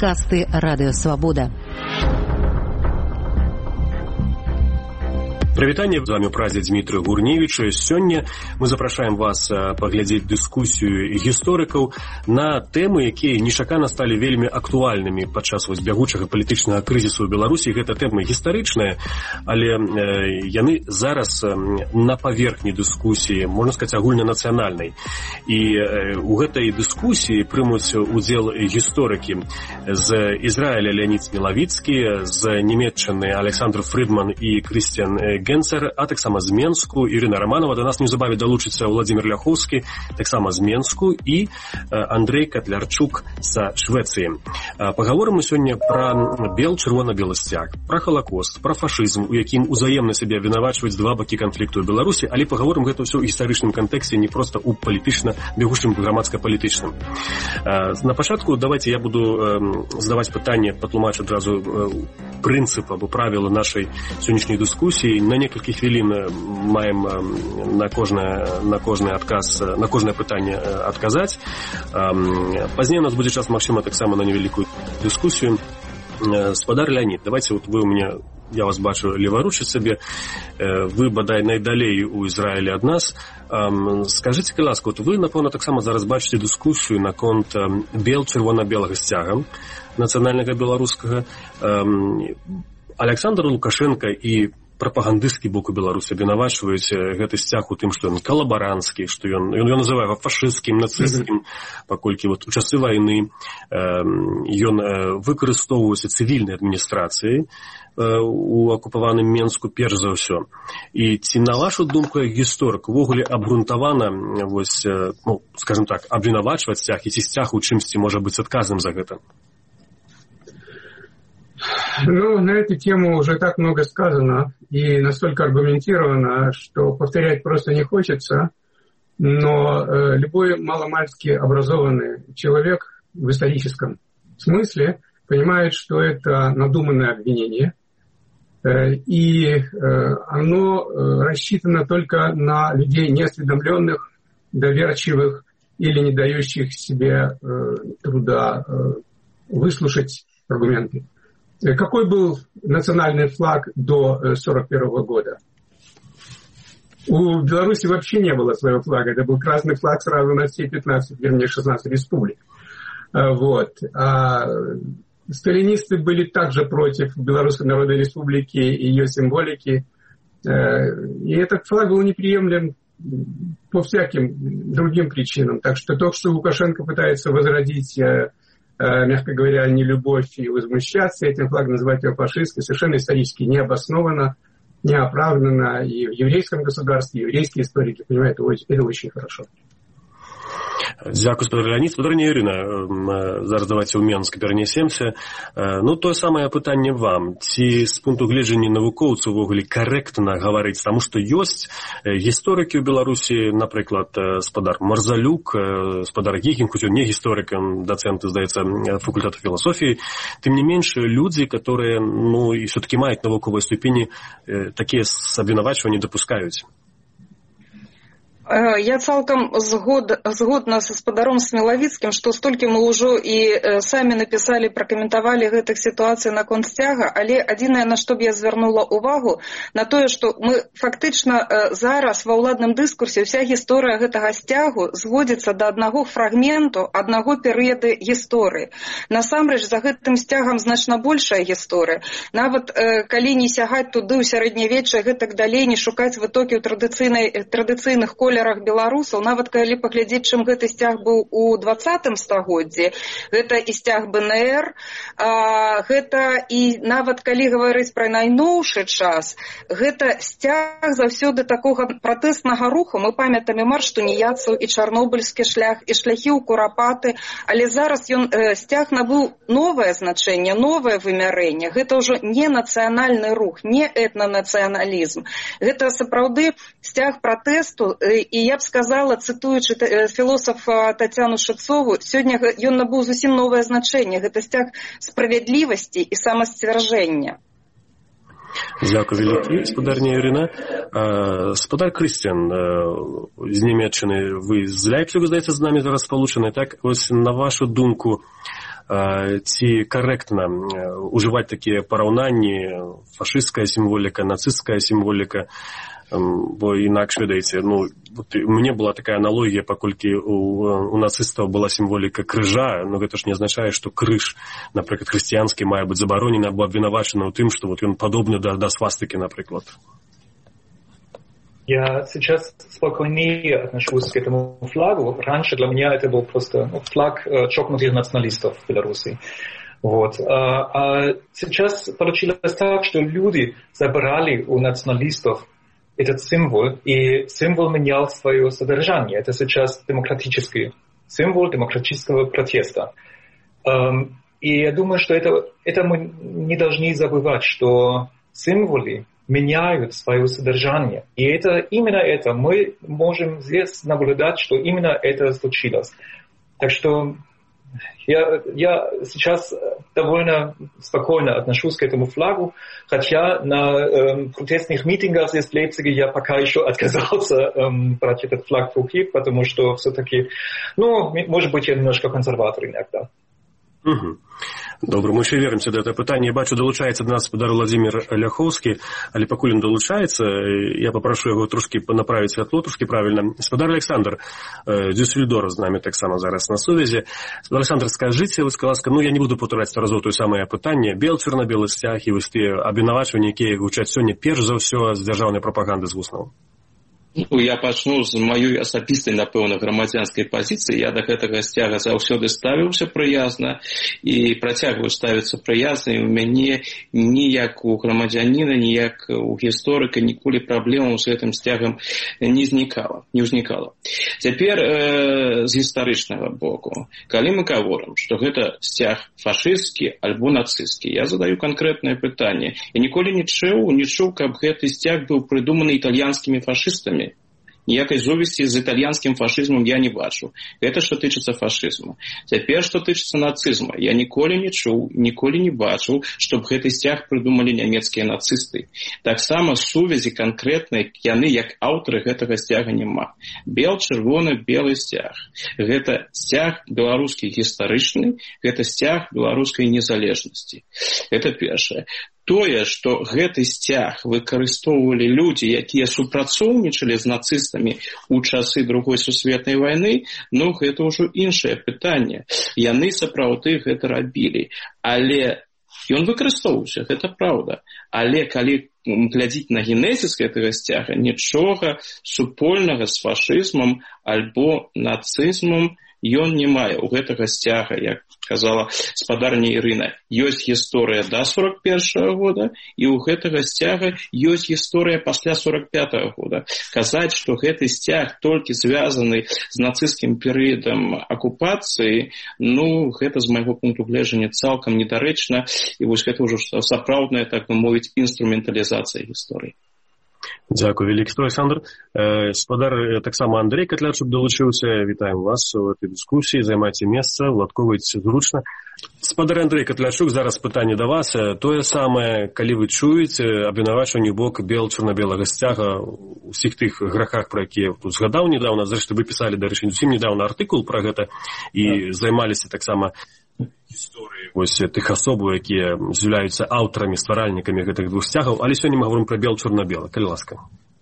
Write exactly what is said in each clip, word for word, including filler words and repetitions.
Падкасты Радыё Свабода. Прывітанне, з вами ў празе Дмітрый Гурневіч. Сёння мы запрашаем вас паглядзець дыскусію гісторыкаў на тэмы, якія нечакана сталі вельмі актуальнымі падчас вось бягучага палітычнага крызісу ў Беларусі. Гэта тэмы гістарычныя, але э, яны зараз э, на паверхні дыскусіі, можна сказаць, агульнанацыянальнай. І э, у гэтай дыскусіі прымуць удзел гісторыкі з Ізраіля Леонід Смілавіцкі, з Нямецчыны Александр Фрыдман і Крыстиан Генцер, а таксама з Менску Ірына Романова. Да нас неўзабаве далучыцца Владзімір Ляхоўскі, таксама з Менску, і Андрей Котлярчук з Швецыі. Пагаворым мы сёння пра бел-чырвона-белы сцяг, пра Халакост, пра фашызм, у якім узаемна сябе абвінавачваюць два бакі канфлікту ў Беларусі, але пагаворым гэта ўсё ў гістарычным кантэксце, не проста ў палітычна бягучым грамадска-палітычным. На пачатку давайте я буду задаваць пытанне, патлумачу адразу прынцып або правілы нашай сённяшняй дыскусіі. На некалькі хвілін маем на кожнае, на кожны адказ, на кожнае пытанне адказаць. Пазней у нас будзе час, магчыма, таксама на невялікую дыскусію. Спадар Леонід, давайте, вот вы у меня, я вас бачу леваручы сабе, вы, бадай, найдалей у Ізраілі ад нас. Скажыце, калі ласка, вот вы, напэўна, таксама зараз бачыце дыскусію наконт бел-чырвона-белага сцяга нацыянальнага беларускага. Александр Лукашенко і прапагандысцкі бок у Беларусі абвінавачваюць гэты сцяг у тым, што ён калабаранцкі, што ён, ён, ён называе фашысцкім, нацысцкім, паколькі вот у часы вайны ён выкарыстоўваўся цывільнай адміністрацыяй у акупаваным Менску перш за ўсё. І ці, на вашу думку, як гісторык, увогуле абгрунтавана, вось, ну, скажем так, абвінавачваць сцяг, і ці сцяг у чымсьці можа быць адказным за гэта? Ну, на эту тему уже так много сказано и настолько аргументировано, что повторять просто не хочется. Но э, любой маломальски образованный человек в историческом смысле понимает, что это надуманное обвинение. Э, и э, оно э, рассчитано только на людей неосведомленных, доверчивых или не дающих себе э, труда э, выслушать аргументы. Какой был национальный флаг до сорок первого года? У Беларуси вообще не было своего флага. Это был красный флаг сразу на все пятнадцать, вернее, шестнадцать республик. Вот. А сталинисты были также против Белорусской Народной Республики и ее символики. И этот флаг был неприемлем по всяким другим причинам. Так что то, что Лукашенко пытается возродить, мягко говоря, нелюбовь и возмущаться этим флагом, называть его фашистской, совершенно исторически необоснованно, неоправданно. И в еврейском государстве еврейские историки понимают это очень хорошо. Дзякуй, спадар Леонід. Спадарня Ірына, зараз давайте ў Менск перанесемся. Ну, тое самае пытанне вам. Ці з пункту гледжання навукоўцаў увогуле карэктна гаварыць, таму што ёсць гісторыкі ў Беларусі, напрыклад, спадар Марзалюк, спадар Гігін, хоць он не гісторыкам, дацэнт, здаецца, факультэту філасофіі, тым не менш, людзі, которые, ну, і все-таки маюць навуковыя ступені, такія абвінавачванні дапускаюць. Я цалкам згод, згодна са спадаром Смілавіцкім, што столькі мы ўжо і э, самі напісалі, пракаментавалі гэтых сітуацый наконт сцяга, але адзінае, на што б я звярнула ўвагу, на тое, што мы фактычна э, зараз ва ўладным дыскурсе ўся гісторыя гэтага сцягу зводзіцца да аднаго фрагменту, аднаго перыяду гісторыі. Насамрэч, за гэтым сцягам значна большая гісторыя. Нават э, калі не сягаць туды ў сярэднявечча, гэтак далей, не шукаць вытокі ў традыцыйных колерах беларусаў, нават калі паглядзець, чым гэты сцяг быў у дваццатым стагоддзі, гэта і сцяг БНР, а, гэта і нават калі гаварыць пра найноўшы час, гэта сцяг заўсёды такога пратэснага руху. Мы памятаем марш туніяцаў, і чарнобыльскі шлях, і шляхі ў Курапаты, але зараз ён э, сцяг набыў новае значэнне, новае вымярэнне. Гэта ўжо не нацыянальны рух, не этнанацыяналізм. Гэта сапраўды сцяг пратэсту. І я б сказала, цытуючы філосафа Тацяну Шыцову, сёння ён набыў зусім новае значэнне. Гэта сцяг справядлівасці і самасцвярджэння. Дзякуй вялікі, спадарня Ірына. Спадар Крыстиан з Нямецчыны, вы з Ляйпціга, здаецца, з намі зараз спалучаны, так? Ось, на вашу думку, ці карэктна ўжываць такія параўнанні, фашысцкая сімволіка, нацысцкая сімволіка, бо інакш, ведаеце, ну, у мяне была такая аналогія, паколькі у, у нацыстаў была сімволіка крыжа, но гэта ж не азначае, што крыж, напрыклад, хрысціянскі мае быць забаронены або абвінавачаны ў тым, што вот ён падобны да, да свастыкі, напрыклад. Я сейчас спокойнее отношусь к этому флагу. Раньше для меня это был просто ну, флаг э, чокнутых националистов в Беларуси. Вот. А, а сейчас получилось так, что люди забрали у националистов этот символ, и символ менял свое содержание. Это сейчас демократический символ демократического протеста. Эм, и я думаю, что это, это мы не должны забывать, что символы меняют свое содержание. И это именно это. Мы можем здесь наблюдать, что именно это случилось. Так что я, я сейчас довольно спокойно отношусь к этому флагу, хотя на э, протестных митингах здесь в Лейпциге я пока еще отказался э, брать этот флаг в руки, потому что все-таки, ну, может быть, я немножко консерватор иногда. Угу. Добра, мы ще вернемся до этого пытання. Я бачу, долучається до нас спадар Владимир Ляховскі, але пакуль він долучається, я попрошу його трошки направити святло, трошки правильно. Спадар Александр Дюссельдор з нами так само зараз на сувязі. Спадар Александр, скажите, будь ласка, ну я не буду повторяти сто разів те саме питання. Бел-чорно-белий стяг і ось ті обвинувачення, які гучать сьогодні, перш за все, з державної пропаганди з вуснаў. Ну, я пачну з маёй асабістай, напэўна, грамадзянскай пазіцыі. Я да гэтага сцяга заўсёды ставіўся прыязна і працягваю ставіцца прыязна, і ў мяне ніяк у грамадзяніна, ніяк у гісторыка ніколі праблемаў з гэтым сцягам не знікала, не ўзнікала. Цяпер э, з гістарычнага боку, калі мы гаворым, што гэта сцяг фашысцкі альбо нацысцкі, я задаю канкрэтнае пытанне. Я ніколі не чуў, не чуў, каб гэты сцяг быў прыдуманы італьянскімі фашыстамі. Ніякай зувязі з італьянскім фашызмам я не бачу. Гэта што тычыцца фашызму. Цяпер, што тычыцца нацызма, я ніколі не чуў, ніколі не бачыў, чтоб гэты сцяг прыдумалі нямецкія нацысты. Таксама сувязі канкрэтнай яны, як аўтары гэтага сцяга, няма. Бел, чырвоны, белы сцяг. Гэта сцяг беларускі гістарычны, гэта сцяг беларускай незалежнасці. Гэта першае. Тое, што гэты сцяг выкарыстоўвалі людзі, якія супрацоўнічалі з нацыстамі ў часы другой сусветнай вайны, ну, гэта ўжо іншае пытанне. Яны сапраўды гэта рабілі. Але ён выкарыстоўваўся, гэта праўда. Але калі глядзіць на генезіс гэтага сцяга, нічога супольнага з фашызмам альбо нацызмам ён не мае. У гэтага сцяга, як казала спадарня Ірына, ёсць гісторыя да сорок першага года, і ў гэтага сцяга ёсць гісторыя пасля сорок пятага года. Казаць, што гэты сцяг толькі звязаны з нацысцкім перыядам акупацыі, ну, гэта з майго пункту гледжання цалкам недарэчна, і вось гэта ўжо сапраўдная, так бы мовіць, інструменталізацыя гісторыі. Дзякую, вялікі Александр. Спадар таксама Андрей Катлячук долучыўся. Вітаем вас у этой дыскусіі. Займайце месца, уладковайце зручна. Спадар Андрей Катлячук, зараз пытанне да вас. Тое самае, калі вы чуеце абвінавачванне бок бел-чорна-белага сцяга у ўсіх тых грахах, пра якія тут згадаў недавно, зрэшты вы пісалі, дарэчы, зусім недавно артыкул пра гэта і займаліся таксама гісторыі вось тых асобаў, якія з'яўляюцца аўтарамі, стваральнікамі гэтых двух сцягаў, але сёння мы говорим про бел-чорна-белы. Калі ласка.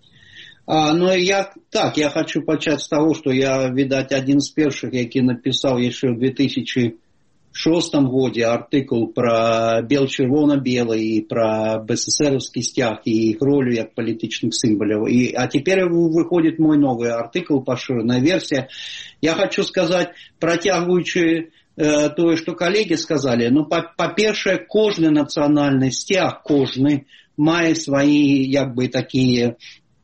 А, ну, я, так, я хочу пачаць з таго, што я, відаць, адзін з першых, які напісаў яшчэ ў две тысячи шостым годзе артыкул пра бел-чырвона-белы і пра БССРовскі сцяг і іх ролю як палітычных сімваляў. І, а цяпер выходзіць мой новы артыкул, пашыраная версія. Я хочу сказаць, працягваючы тое, што калегі сказалі, ну, па-першае, кожны нацыянальны сцяг, кожны мае свае, як бы, такія,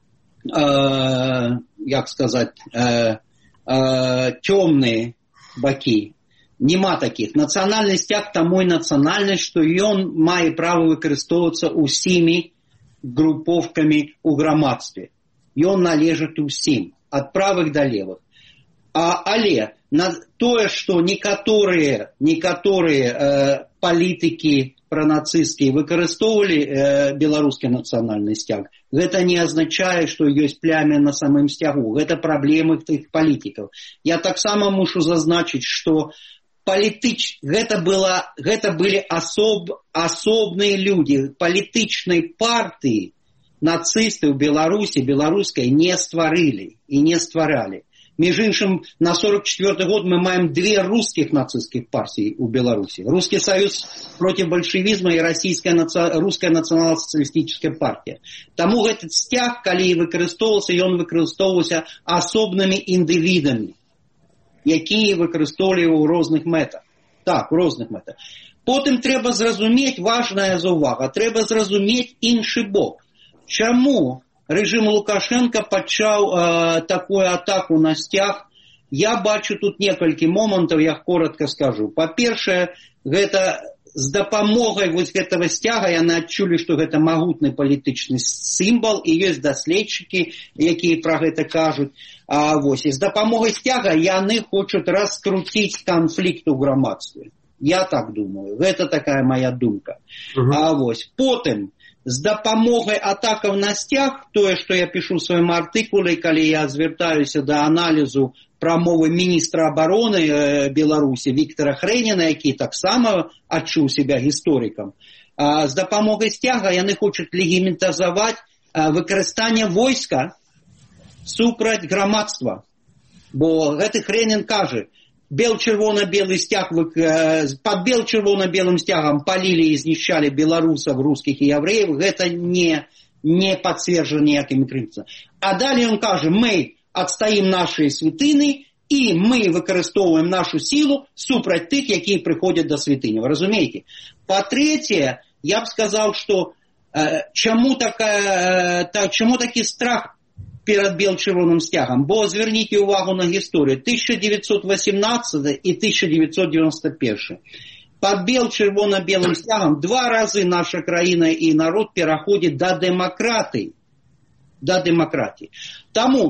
э, як сказаць, э, э, цёмныя бакі. Нема такіх. Нацыянальны сцяг таму і нацыянальны, што ён мае права выкарыстоўвацца ўсімі групоўкамі ў грамадстве. Ён належыць усім, ад правых да левых. А, але на тое, што некаторыя, некаторыя э, палітыкі пранацысцкія выкарыстоўвалі э, беларускі нацыянальны сцяг, гэта не азначае, што ёсць плямя на самым сцягу. Гэта праблемы тых палітыкаў. Я таксама мушу зазначыць, што палітыч... гэта, была... гэта былі асоб... асобныя людзі палітычнай партыі. Нацысты ў Беларусі беларускай не стварылі і не стваралі. Між іншым, на сорок четвёрты год мы маем две русских нацистских партии у Беларуси. Русский союз против большевизма и российская наци... русская национал-социалистическая партия. Таму этот стяг, калі выкарыстоўваўся, ён выкарыстоўваўся асобнымі індывідамі, якія выкарыстоўвалі ў розных мэтах. Так, у розных мэтах. Потым трэба зразумець, важная заўвага, трэба зразумець іншы бок. Чаму рэжым Лукашенко пачаў э, такую атаку на сцяг? Я бачу тут некалькі момантаў, я коротко скажу. Па-першае, гэта з дапамогай вось гэтага сцяга яны адчулі, што гэта магутны палітычны сімвал, і ёсць даследчыкі, якія пра гэта кажуць. А, вось, і з дапамогай сцяга яны хочуць раскруціць канфлікт у грамадстве. Я так думаю. Гэта такая моя думка. Uh-huh. А вось, потым, з дапамогай атакаў на сцяг, тое, што я пішу ў сваім артыкуле, калі я звяртаюся да аналізу прамовы міністра абароны э, Беларусі Віктора Хрэніна, які таксама адчуў себя гісторыкам. А, з дапамогай сцяга яны хочуць легіментазаваць а, выкарыстанне войска супраць грамадства. Бо гэты Хрэнін кажа, бел-чырвона-белый стяг, под бел-чырвона-белым стягом полили и изнищали белорусов, русских и евреев, это не, не подтверждено никакими крыльцами. А далее он скажет, мы отстоим наши святыни, и мы выкарыстоўваем нашу силу супраць тых, якія приходят до святыни. Вы разумеете? По-третье, я бы сказал, что э, чему, такая, э, та, чему такі страх перед бел-чырвоным стягом? Бо зверните увагу на историю. тысяча девятьсот восемнадцатый и тысяча девятьсот девяносто первый. Под бел-чырвона-белым стягом два раза наша краина и народ переходит до демократии. До демократии. Тому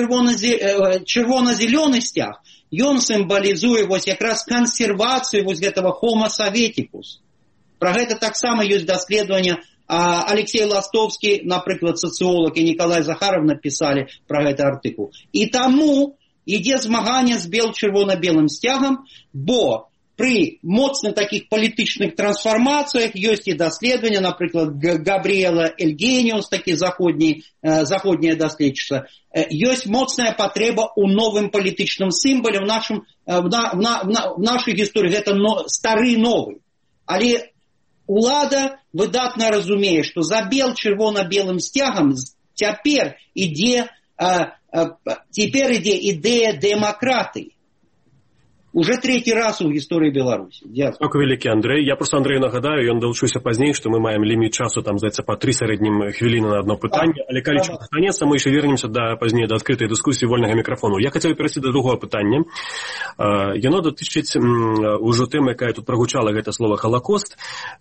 бел-чырвона-зеленый стяг, он символизует вот как раз консервацию вот этого homo советикус. Про это так само есть доследование. А Алексей Ластовский, например, социолог, и Николай Захаров написали про этот артикул. И тому ідзе змагання з бел-чырвона-белым стягом, бо при моцных таких палітычных трансформациях есть и доследования, например, Габриэла Эльгениус, такие заходние, заходние доследчица, есть моцная потреба у новым палітычным символе в, нашем, в, на, в, на, в нашей истории. Это но, старый новый. Але улада выдатна разумее, што за бел-чырвона-белым стягам цяпер ідзе, а, а, цяпер ідзе ідэя дэмакратыі. Уже третий раз у гісторыі Беларусі. Дзякуй вялікі, Андрэй. Я просто Андрэю нагадаю, ён далучыўся пазней, што мы маем ліміт часу, там, здаецца, па тры сярэднім хвіліны на одно пытанне, але калі час застанецца, мы яшчэ вернемся да, пазней да адкрытай дыскусіі вольнага мікрафону. Я хацеў перайсці да другого пытання. Яно датычыць ужо тэмы, якая тут прагучала, гэта слова «Халакост».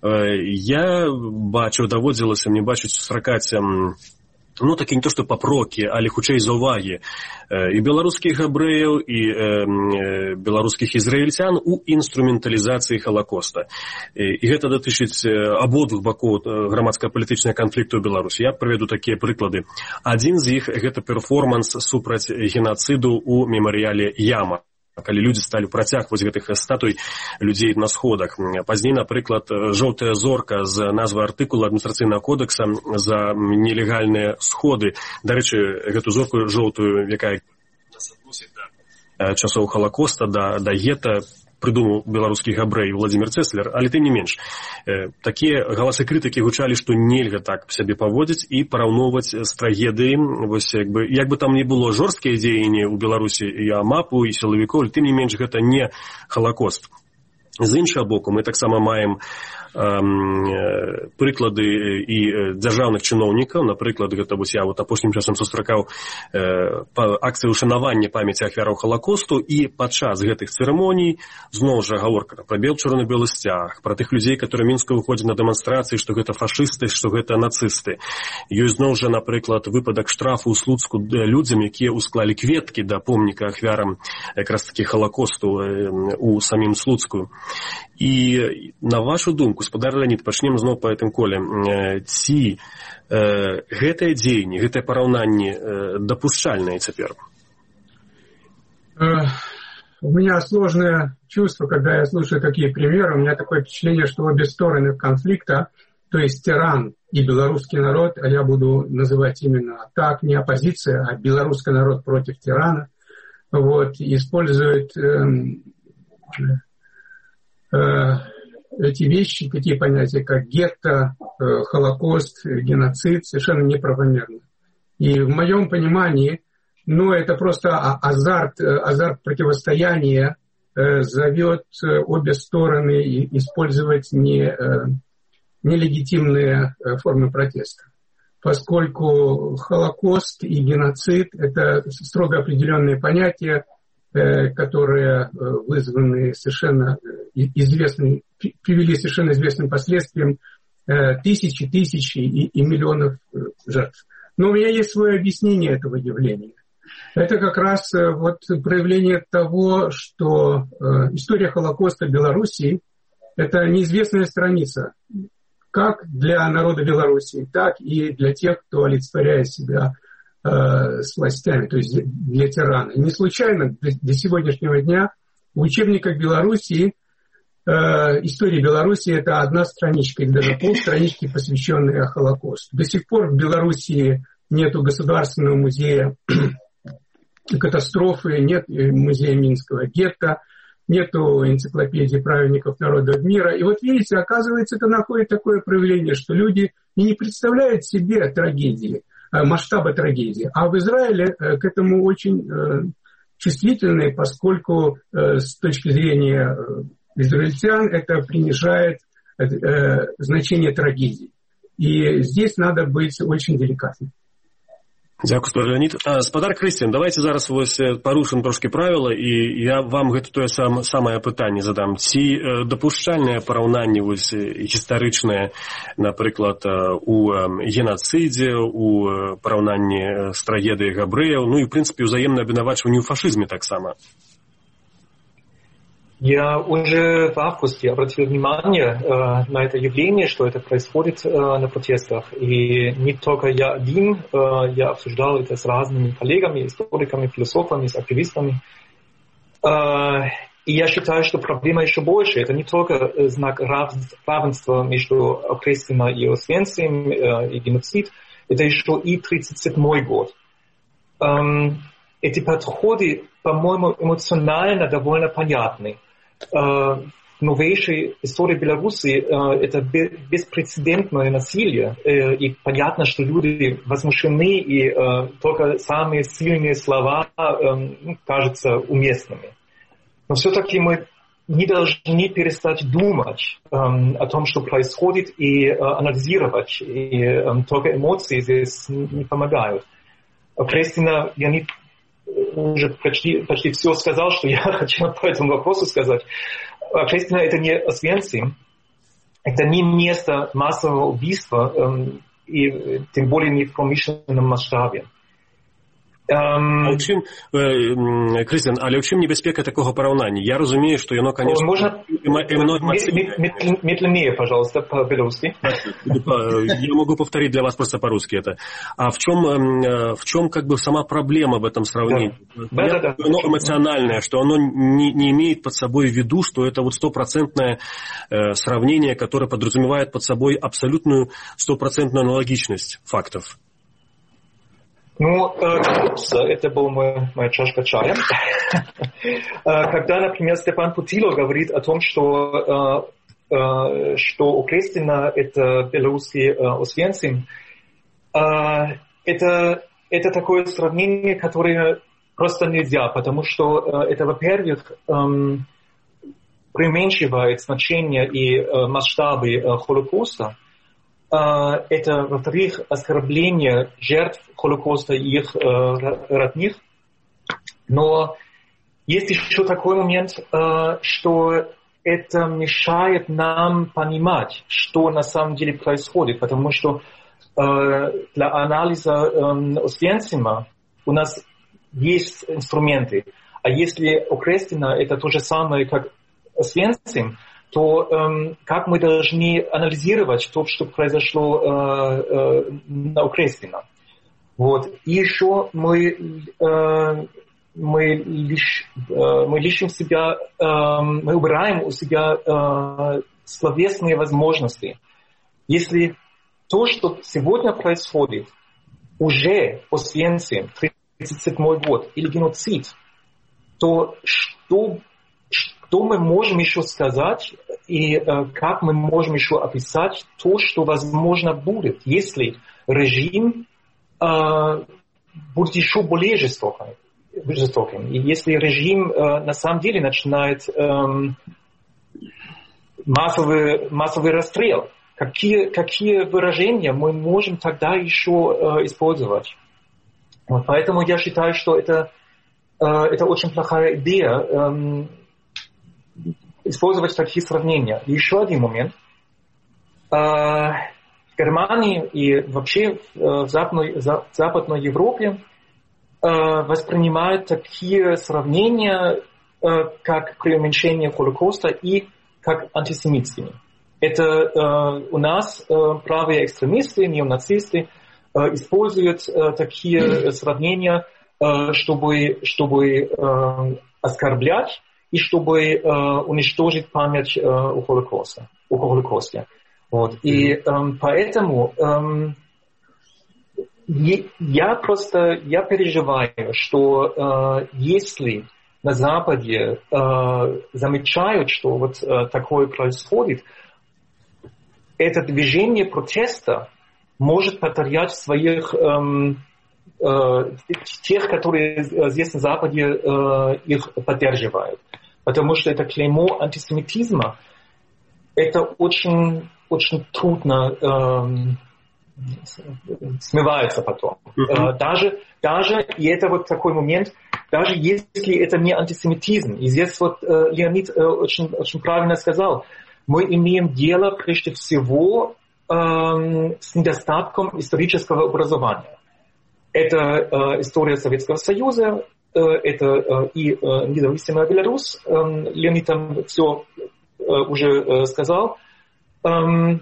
Я бачыў, даводзілася мне бачыць, сустракаць ну, такі не то, што папрокі, але хутчэй заўвагі і беларускіх габрэяў, і э, беларускіх ізраільцян у інструменталізацыі Халакоста. І, і гэта датычыць абодвух бакоў грамадска-палітычнага канфлікту ў Беларусі. Я прыведу такія прыклады. Адзін з іх – гэта перформанс супраць генацыду ў мемарыяле Яма, калі людзі сталі працягваць гэтых статуй людзей на сходах. Пазней, напрыклад, жоўтая зорка з назвы артыкула адміністрацыйнага кодекса за нелегальныя сходы. Дарэчы, гэту зорку жоўтую, якая нас адносіць да часоў Халакоста, да, да гета, прыдумаў беларускі габрэй Владзімір Цэслер, але тым не менш. Э, такія галасы крытыкі гучалі, што нельга так сябе паводзіць і параўноўваць з трагедыяй. Вось, як бы, як бы там не было жорсткія дзеянні ў Беларусі і амапу, і сілавікоў, тым не менш гэта не Халакост. З іншага боку, мы таксама маем эм, прыклады і дзяржаўных чыноўнікаў. Напрыклад, гэта вось я вот апошнім часам сустракаў э, акцыю ушанавання памяці ахвяраў Халакосту, і падчас гэтых цырымоній зноў жа гаворка пра бел-чырвона-белы сцяг, пра тых людзей, которые мінска выходзяць на дэманстрацыі, што гэта фашысты, што гэта нацысты. Ёсць зноў жа, напрыклад, выпадак штрафу ў Слуцку людзям, якія ўсклалі кветкі да помніка ахвярам якраз такі Халакосту э, у самім Слуцку. І на вашу думку, спадар Леонид, пачнем зноў па гэтым коле, ці э, гэтае дзеянне, гэтае параўнанне э, дапушчальнае цяпер? у меня сложное чувство, когда я слушаю такие примеры. У меня такое впечатление, что обе стороны конфликта, то есть тиран и белорусский народ, а я буду называть именно так, не оппозиция, а белорусский народ против тирана, вот, используют э, э, эти вещи, такие понятия, как гетто, э, Холокост, геноцид, совершенно неправомерно. И в моем понимании, ну, это просто азарт, азарт противостояния э, зовет обе стороны использовать не, э, нелегитимные формы протеста. Поскольку Холокост и геноцид – это строго определенные понятия, э, которые вызваны совершенно известными, привели совершенно известным последствиям э, тысячи, тысячи и, и миллионов жертв. Но у меня есть свое объяснение этого явления. Это как раз вот проявление того, что история Холокоста в Белоруссии – это неизвестная страница, как для народа Белоруссии, так и для тех, кто олицетворяет себя с властями, то есть для тирана. И не случайно до сегодняшнего дня в учебниках Белоруссии история Белоруссии – это одна страничка, или даже полстранички, посвященные Холокосту. До сих пор в Белоруссии нет государственного музея катастрофы, нет музея Минского гетто, нет энциклопедии праведников народов мира. И вот видите, оказывается, это находит такое проявление, что люди не представляют себе трагедии, масштаба трагедии. А в Израиле к этому очень чувствительны, поскольку с точки зрения израильтян это принижает значение трагедии. И здесь надо быть очень деликатным. Дзякуй, спадар Леонид. Спадар Крысціян, давайте зараз вось парушым трошкі правіла, і я вам гэта тое сам, самае пытанне задам. Ці дапушчальнае параўнанне вось гістарычнае, напрыклад, у генацыдзе, у параўнанні з трагедыяй габрэяў, ну і, в прынцыпе, ўзаемнае абвінавачванне ў фашызме таксама? Я уже в августе обратил внимание э, на это явление, что это происходит э, на протестах. И не только я один, э, я обсуждал это с разными коллегами, историками, философами, с активистами. Э, и я считаю, что проблема еще больше. Это не только знак равенства между Окрестино и Освенцим э, и геноцид, это еще и тридцать седьмой год. Э, эти подходы, по-моему, эмоционально довольно понятны. В новейшей истории Беларуси это беспрецедентное насилие, и понятно, что люди возмущены, и только самые сильные слова кажутся уместными. Но все-таки мы не должны перестать думать о том, что происходит, и анализировать, и только эмоции здесь не помогают. Кристина, я не уже почти, почти все сказал, что я хотел по этому вопросу сказать. Окрестино это не Освенцим, это не место массового убийства, эм, и тем более не в промышленном масштабе. А ў чым, э, Крысціян, але ў чым небяспека такого параўнання? Я разумею, што яно, конечно... Можно медленнее, пожалуйста, по-белорусски. Я могу повторить для вас просто по-русски это. А в чем, в чем как бы сама проблема в этом сравнении? Да, да, да. Оно эмоциональное, что оно не, не имеет под собой в виду, что это вот стопроцентное э, сравнение, которое подразумевает под собой абсолютную стопроцентную аналогичность фактов. Ну, это была моя, моя чашка чая. Когда, например, Степан Путило говорит о том, что, что Окрестино – это белорусский Освенцим, это, это такое сравнение, которое просто нельзя, потому что это, во-первых, преуменьшивает значение и масштабы Холокоста. Это, во-вторых, оскорбление жертв Холокоста и их э, родных. Но есть еще такой момент, э, что это мешает нам понимать, что на самом деле происходит, потому что э, для анализа э, Освенцима у нас есть инструменты, а если Окрестино это то же самое, как Освенцим, то э, как мы должны анализировать то, что произошло э, э, на Окрестино. Вот. И еще мы э, мы, лиш, мы лишим себя, мы убираем у себя словесные возможности. Если то, что сегодня происходит, уже Освенцим, тридцать седьмой год, или геноцид, то что, что мы можем еще сказать и э, как мы можем еще описать то, что возможно будет, если режим э, будет еще более жестоким, жестоким. И если режим э, на самом деле начинает э, массовый, массовый расстрел, какие, какие выражения мы можем тогда еще э, использовать? Вот, поэтому я считаю, что это, э, это очень плохая идея э, использовать такие сравнения. И еще один момент. Э, в Германии и вообще в Западной, в Западной Европе э, воспринимают такие сравнения, э, как преуменьшение Холокоста и как антисемитскими. Это э, у нас э, правые экстремисты, неонацисты э, используют э, такие сравнения, э, чтобы, чтобы э, оскорблять и чтобы э, уничтожить память э, о Холокосте. О Холокосте. Вот. И э, поэтому э, я просто я переживаю, что э, если на Западе э, замечают, что вот э, такое происходит, это движение протеста может повторять своих эм, э, тех, которые здесь на Западе э, их поддерживают. Потому что это клеймо антисемитизма. Это очень, очень трудно эм, смывается потом. Mm-hmm. Э, даже, даже, и это вот такой момент, даже если это не антисемитизм, и здесь вот э, Леонид э, очень, очень правильно сказал, мы имеем дело прежде всего э, с недостатком исторического образования. Это э, история Советского Союза, э, это э, и э, независимая Беларусь. Э, Леонид там все э, уже э, сказал. Э,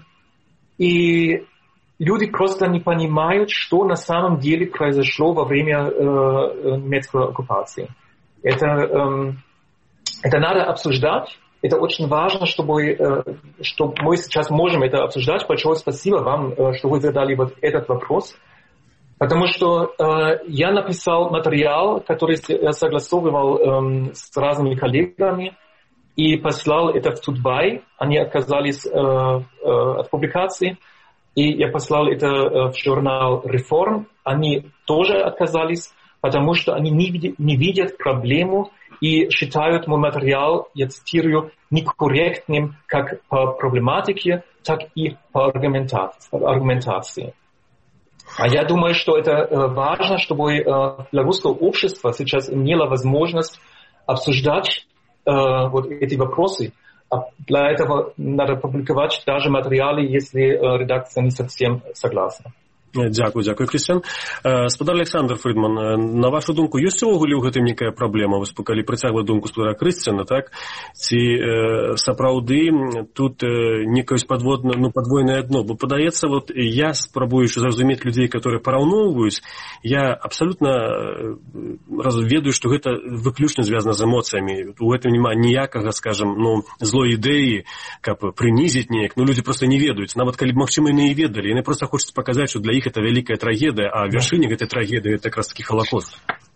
и люди просто не понимают, что на самом деле произошло во время э, немецкой оккупации. Это, э, это надо обсуждать. Это очень важно, чтобы, что мы сейчас можем это обсуждать. Большое спасибо вам, что вы задали вот этот вопрос. Потому что э, я написал материал, который я согласовывал э, с разными коллегами и послал это в Тутбай. Они отказались э, э, от публикации. И я послал это э, в журнал «Реформ». Они тоже отказались, потому что они не видят, не видят проблему и считают мой материал, я цитирую, некорректным как по проблематике, так и по аргументации. А я думаю, что это важно, чтобы белорусское общество сейчас имело возможность обсуждать вот эти вопросы. А для этого надо публиковать даже материалы, если редакция не совсем согласна. Дякую, дякую, Крысцян. Спадар Александр Фридман, на вашу думку, ёсць увогуле ў гэтым некая праблема? Вось калі прыцягла думку спадара Крысцяна, так? Ці э, сапраўды тут э, некае подводна, ну, подвойнае дно? Бо падаецца, вот я спрабую зразумець людзей, которые параўноўваюць, я абсалютна ведаю, што гэта выключна звязана з эмоцыямі. У гэтым няма ніякага, скажем, ну, злой ідэі, каб прынізіць неяк. Ну, людзі проста не ведаюць. Нават калі б, магчыма, яны і ведалі. Яны проста хочуць паказаць, што для іх это вялікая трагедыя, а вяршыня гэтай трагедыі это якраз такі Халакост.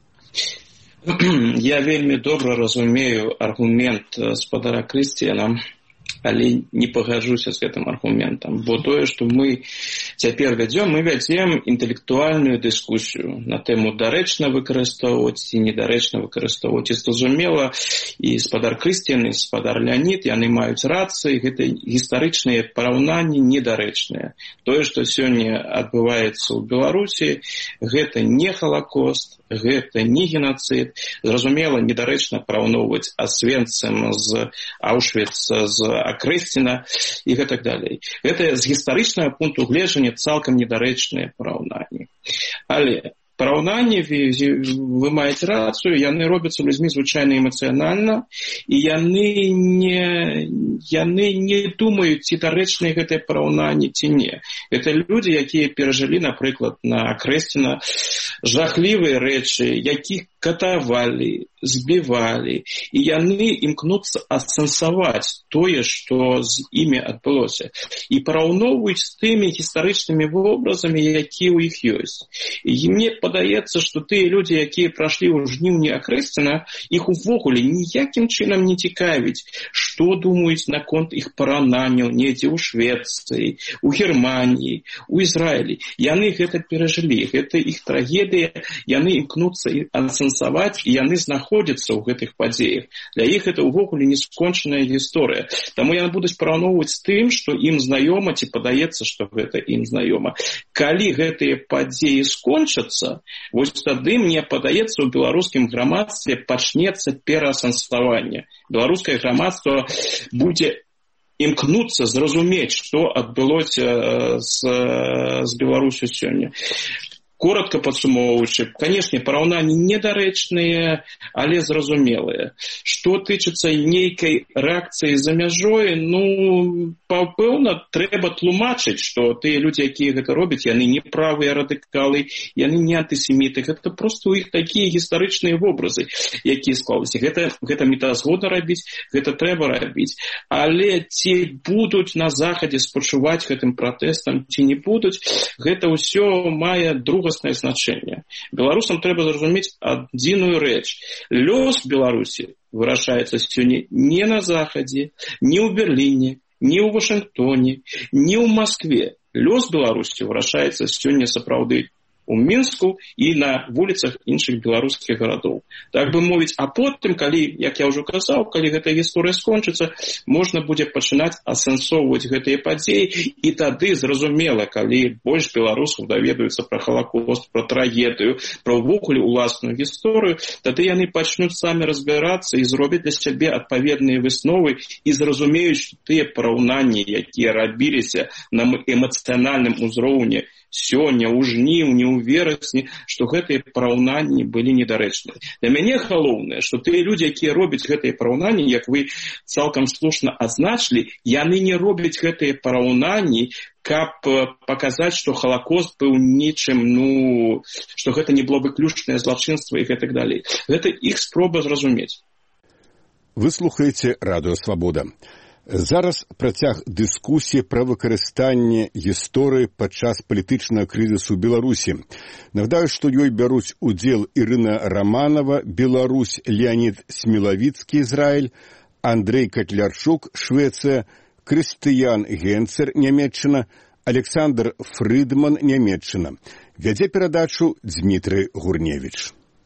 Я вельмі добра разумею аргумент спадара Крысцяна, але не пагаджуся з гэтым аргументам, бо тое, што мы цяпер вядзём, мы вядзем інтэлектуальную дыскусію на тэму дарэчна выкарыстоўваць ці недарэчна выкарыстоўваць. І зразумела, і спадар Крысцян, і спадар Леонід, яны маюць рацыі, гэта гістарычныя параўнанні недарэчныя. Тое, што сёння адбываецца ў Беларусі, гэта не Халакост, гэта не геноцид. Зразумела, недарэчна параўноўваць Освенцим з Аушвіца, з Акрэсціна і гэтак далей. Гэта з гістарычнага пункту гледжання цалкам недарэчныя параўнанні. Але параўнанні, вы маеце рацыю, яны робяцца людзьмі звычайна эмацыянальна, і яны не, яны не думаюць, ці дарэчныя гэтыя параўнанні, ці не. Гэта людзі, якія перажылі, напрыклад, на Акрэсціна жахлівыя рэчы, якіх катавалі, збівалі, і яны імкнуцца асэнсаваць тое, што з імі адбылося, і параўноўваюць з тымі гістарычнымі вобразамі, якія ў іх ёсць. І мне падаецца, што тыя людзі, якія прайшлі ў жніўні Ахрысціна, іх увогуле ніякім чынам не цікавіць, што думаюць наконт іх параўнанняў недзе ў Швецыі, у Германіі, у Ізраілі. Яны гэта перажылі, гэта іх трагедыя, яны імкнуцца асэнсаваць, і яны знаходзяцца знаходзяцца ў гэтых падзеях. Для іх гэта ўвогуле не скончаная гісторыя. Таму яны будуць параўноўваць з тым, што ім знаёма, ці падаецца, што гэта ім знаёма. Калі гэтыя падзеі скончацца, вось тады, мне падаецца, у беларускім грамадстве пачнецца пераасэнсаванне. Беларускае грамадства будзе імкнуцца зразумець, што адбылося з, з Беларусю сёння. Коротко падсумоўваючы, канешне, параўнанні недарэчныя, але зразумелыя. Што тычыцца нейкай рэакцыі за мяжой, ну, пэўна, трэба тлумачыць, што тыя людзі, якія гэта робяць, яны не правыя радыкалы, яны не антысеміты, гэта проста ў іх такія гістарычныя вобразы, якія склаліся. Гэта, гэта метазгодна рабіць, гэта трэба рабіць. Але ці будуць на Захадзе спачуваць гэтым пратэстам, ці не будуць, гэта ўсё мае друга значэнне. Беларусам трэба зразумець адзіную рэч. Лёс Беларусі вырашаецца сёння не на Захадзе, не ў Берліне, не ў Вашынгтоне, не ў Маскве. Лёс Беларусі вырашаецца сёння сапраўды у Мінску і на вуліцах іншых беларускіх гарадоў. Так бы мовіць, а потым, калі, як я ўжо казаў, калі гэтая гісторыя скончыцца, можна будзе пачынаць асэнсоўваць гэтыя падзеі, і тады зразумела, калі больш беларусаў даведаюцца пра Халакост, пра трагедыю, пра ўвогуле ўласную гісторыю, тады яны пачнуць самі разбірацца і зробяць для сябе адпаведныя высновы і зразумеюць, што тыя параўнанні, якія рабіліся на эмацыянальным узроўні сёння, ў жніўні, ў верасні, што гэтыя параўнанні былі недарэчныя. Для мяне галоўнае, што тыя людзі, якія робяць гэтыя параўнанні, як вы цалкам слушна адзначылі, яны не робяць гэтыя параўнанні, каб паказаць, што Халакост быў нечым, ну, што гэта не было выключнае злачынства і гэтак далей. Гэта іх спроба зразумець. Вы слухаеце Радыё Свабода. Зараз працяг дыскусіі пра выкарыстанне гісторыі падчас палітычнага крызісу Беларусі. Нагадаю, што ёй бяруць удзел Ірына Раманова, Беларусь, Леонід Смілавіцкі, Ізраіль, Андрэй Катлярчук, Швецыя, Крыстыян Генцер, Нямецчына, Александр Фрыдман, Нямецчына. Вядзе перадачу Дмітрый Гурневіч.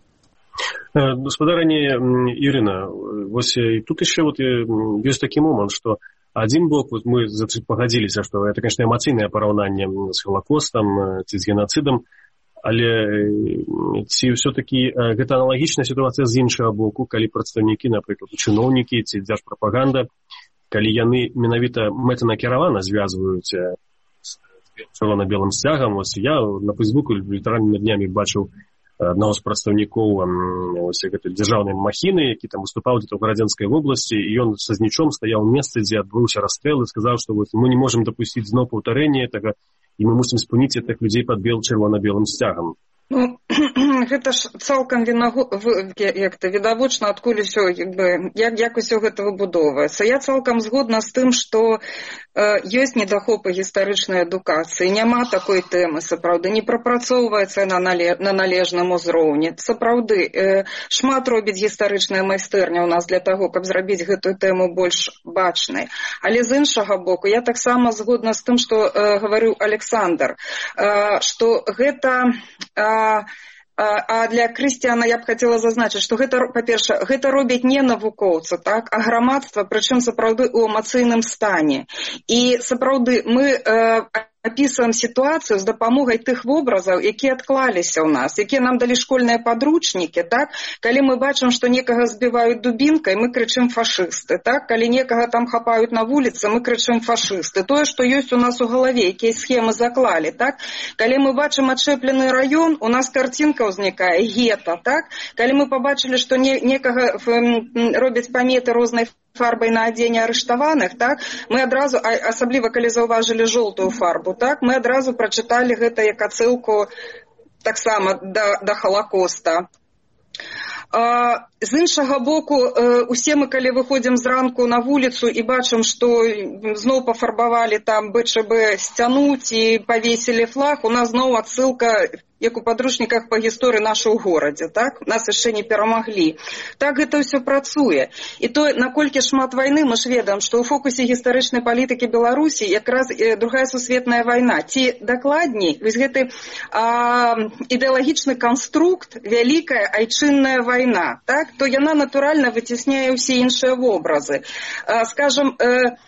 Господарыня Ірына, вось тут яшчэ вот ёсць такі момант, што адзін бок, вот мы пагадзіліся, што это, конечно, эмацыйнае параўнанне з Халакостам ці з генацыдам, але ці ўсё-такі гэта аналагічная сітуацыя з іншага боку, калі прадстаўнікі, напрыклад, чыноўнікі ці дзяржпрапаганда, калі яны менавіта мэтанакіравана звязваюць з чырвона-белым сцягам. Вось я на Фейсбуку літаральнымі днямі бачыў аднаго з прадстаўнікоў гэтай дзяржаўнай махіны, які там выступаў дзе-то ў Гарадзенскай вобласці, і ён са знічом стаяў у месцы, дзе адбыўся расстрэл, і сказаў, што вот мы не можам дапусціць зноў паўтарэння гэтага, і мы мусім спыніць гэтых людзей пад бел чырвона-белым сцягам. Ну, гэта ж цалкам вінаго... як-то відавочна, адкуль усё, як бы, як, як усё гэта выбудоўваецца. Я цалкам згодна з тым, што э, ёсць недахопы гістарычнай адукацыі, няма такой тэмы, сапраўды, не прапрацоўваецца на, нале... на належным узроўні. Сапраўды, э, шмат робіць гістарычная майстэрня ў нас для таго, каб зрабіць гэтую тэму больш бачнай. Але з іншага боку, я таксама згодна з тым, што э, гаварыў Александр, э, што гэта... Э, А для Крыстіяна я б хацела зазначыць, што гэта, па-першае, гэта робяць не навукоўцы, так, а грамадства, прычым сапраўды ў эмацыйным стане. І сапраўды мы э, апісваем сітуацыю з дапамогай тых вобразаў, якія адклаліся ў нас, якія нам далі школьныя падручнікі, так? Калі мы бачым, што некага збіваюць дубінкай, мы крычым фашысты, так? Калі некага там хапаюць на вуліцы, мы крычым фашысты. Тое, што ёсць у нас у галаве, якія схемы заклалі, так? Калі мы бачым адчэплены раён, у нас карцінка ўзнікае, гета, так? Калі мы пабачылі, што не, некага робяць паметы рознай фарбай на адзенне арыштаваных, так, мы адразу, асабліва калі заўважылі жоўтую фарбу, так, мы адразу прачыталі гэта як адсылку таксама да, да Халакоста. З іншага боку, усе мы, калі выходзім зранку на вуліцу і бачым, што зноў пафарбавалі там БЧБ сцяну ці павесілі флаг, у нас зноў адсылка, як у падручніках па гісторыі наша ў горадзе, так? Нас яшчэ не перамаглі. Так гэта ўсё працуе. І то, наколькі шмат вайны, мы ж ведаем, што ў фокусе гістарычнай палітыкі Беларусі якраз другая сусветная вайна. Ці дакладней, вось гэты а, ідэалагічны канструкт, вялікая айчынная вайна, так? То яна натуральна выцісняе ўсе іншыя вобразы. А, скажам, э,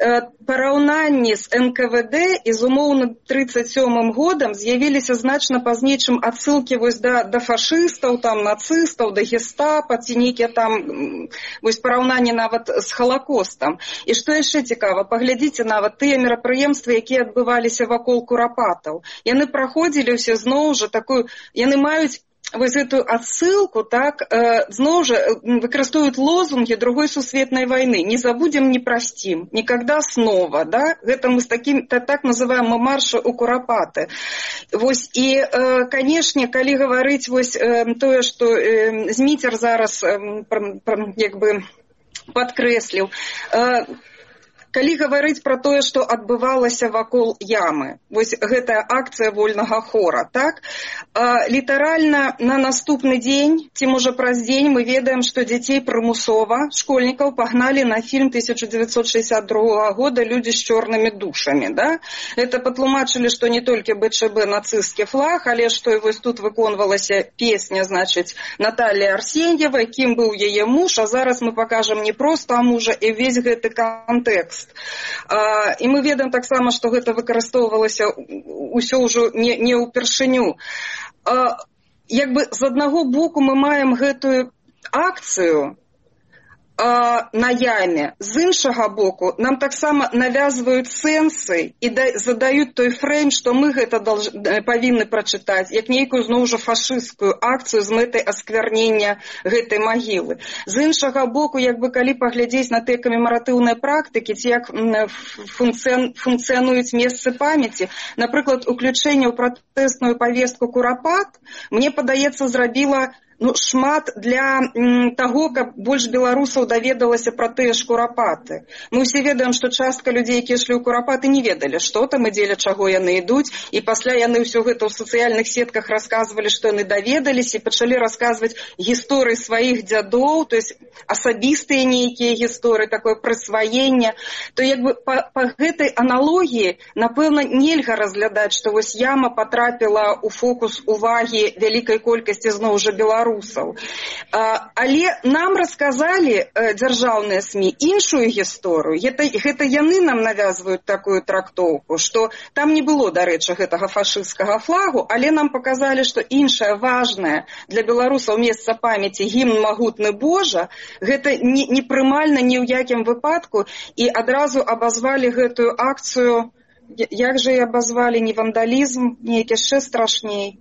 параўнанні з эн ка вэ дэ і з умоўным трыццаць сёмым годам з'явіліся значна пазней, чым адсылкі вось да, да фашыстаў, там, нацыстаў, да гестапа, ці нейкія там вось параўнанні нават з Халакостам. І што яшчэ цікава, паглядзіце нават тыя мерапрыемствы, якія адбываліся вакол курапатаў. Яны праходзілі ўсе зноў жа такую, яны маюць вось эту адсылку, так, э, зноў жа выкарыстоўваюць лозунгі другой сусветнай вайны. Не забудем, не простим, никогда снова, да? Гэта мы з таким, так называем мы маршы ў курапаты. Вось, і, э, канешне, калі гаварыць вось э, тое, што э, Зміцер зараз э, пр, пр, як бы падкрэсліў, э, калі гаварыць пра тое, што адбывалася вакол ямы, вось гэтая акцыя вольнага хора, так? А, літаральна на наступны дзень, ці можа праз дзень, мы ведаем, што дзяцей прымусова, школьнікаў пагналі на фільм тысяча дзевяцьсот шэсцьдзесят другога года «Людзі з чорнымі душамі», да? Это патлумачылі, што не толькі БЧБ нацысцкі флаг, але што і вось тут выконвалася песня, значыць, Наталлі Арсеньевай, кім быў яе муж, а зараз мы пакажам не проста мужа, і ўвесь гэты кантэкст. А, і мы ведаем таксама, што гэта выкарыстоўвалася ўсё ўжо не, не ўпершыню. А, як бы з аднаго боку мы маем гэтую акцыю а, на яме, з іншага боку нам таксама навязваюць сэнсы і да, задаюць той фрэйм, што мы гэта долж, павінны прачытаць, як нейкую зноў жа фашысцкую акцыю з мэтай асквярнення гэтай магілы. З іншага боку, як бы калі паглядзець на тыя камемаратыўныя практыкі, ці як функцыян, функцыянуюць месцы памяці, напрыклад, уключэнне ў пратэсную павестку курапат, мне падаецца, зрабіла ну, шмат для м, таго, каб больш беларусаў даведалася пра тыя ж курапаты. Мы ўсе ведаем, што частка людзей, якія ішлі ў курапаты, не ведалі, што там і дзеля чаго яны ідуць, і пасля яны ўсё гэта ў сацыяльных сетках расказвалі, што яны даведаліся, і пачалі расказваць гісторыі сваіх дзядоў, то есть асабістыя нейкія гісторыі, такое прысваенне. То як бы па, па гэтай аналогіі, напэўна, нельга разглядаць, што вось яма патрапіла ў фокус увагі вялікай колькасці зноў жа беларусаў. Але нам расказалі дзяржаўныя СМІ іншую гісторыю. Гэта, гэта яны нам навязваюць такую трактоўку, што там не было, дарэчы, гэтага фашысцкага флагу, але нам паказалі, што іншае важнае для беларусаў месца памяці гімн «Магутны Божа», гэта не, не прымальна ні ў якім выпадку, і адразу абазвалі гэтую акцыю, як жа і абазвалі, не вандалізм, неякі яшчэ страшней.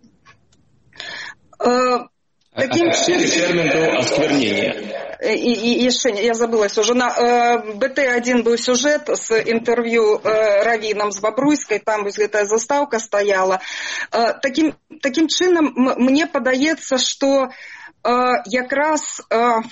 Таким... А термин был осквернение. И, и еще, я забыла уже, на э, бэ тэ один был сюжет с интервью э, раввином с Бобруйской, там вот эта заставка стояла. Э, таким, таким чином, мне подаецца, что э, якраз... Э,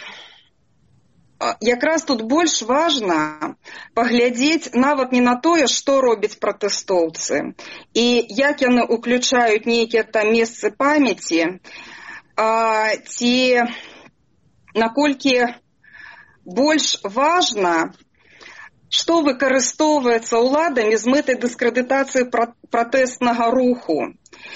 Якраз тут больш важна паглядзець нават не на тое, што робяць пратэстоўцы, і як яны ўключаюць нейкія там месцы памяці, а, ці наколькі больш важна, што выкарыстоўваецца ўладамі з мэтай дыскрэдытацыі пратэснага руху.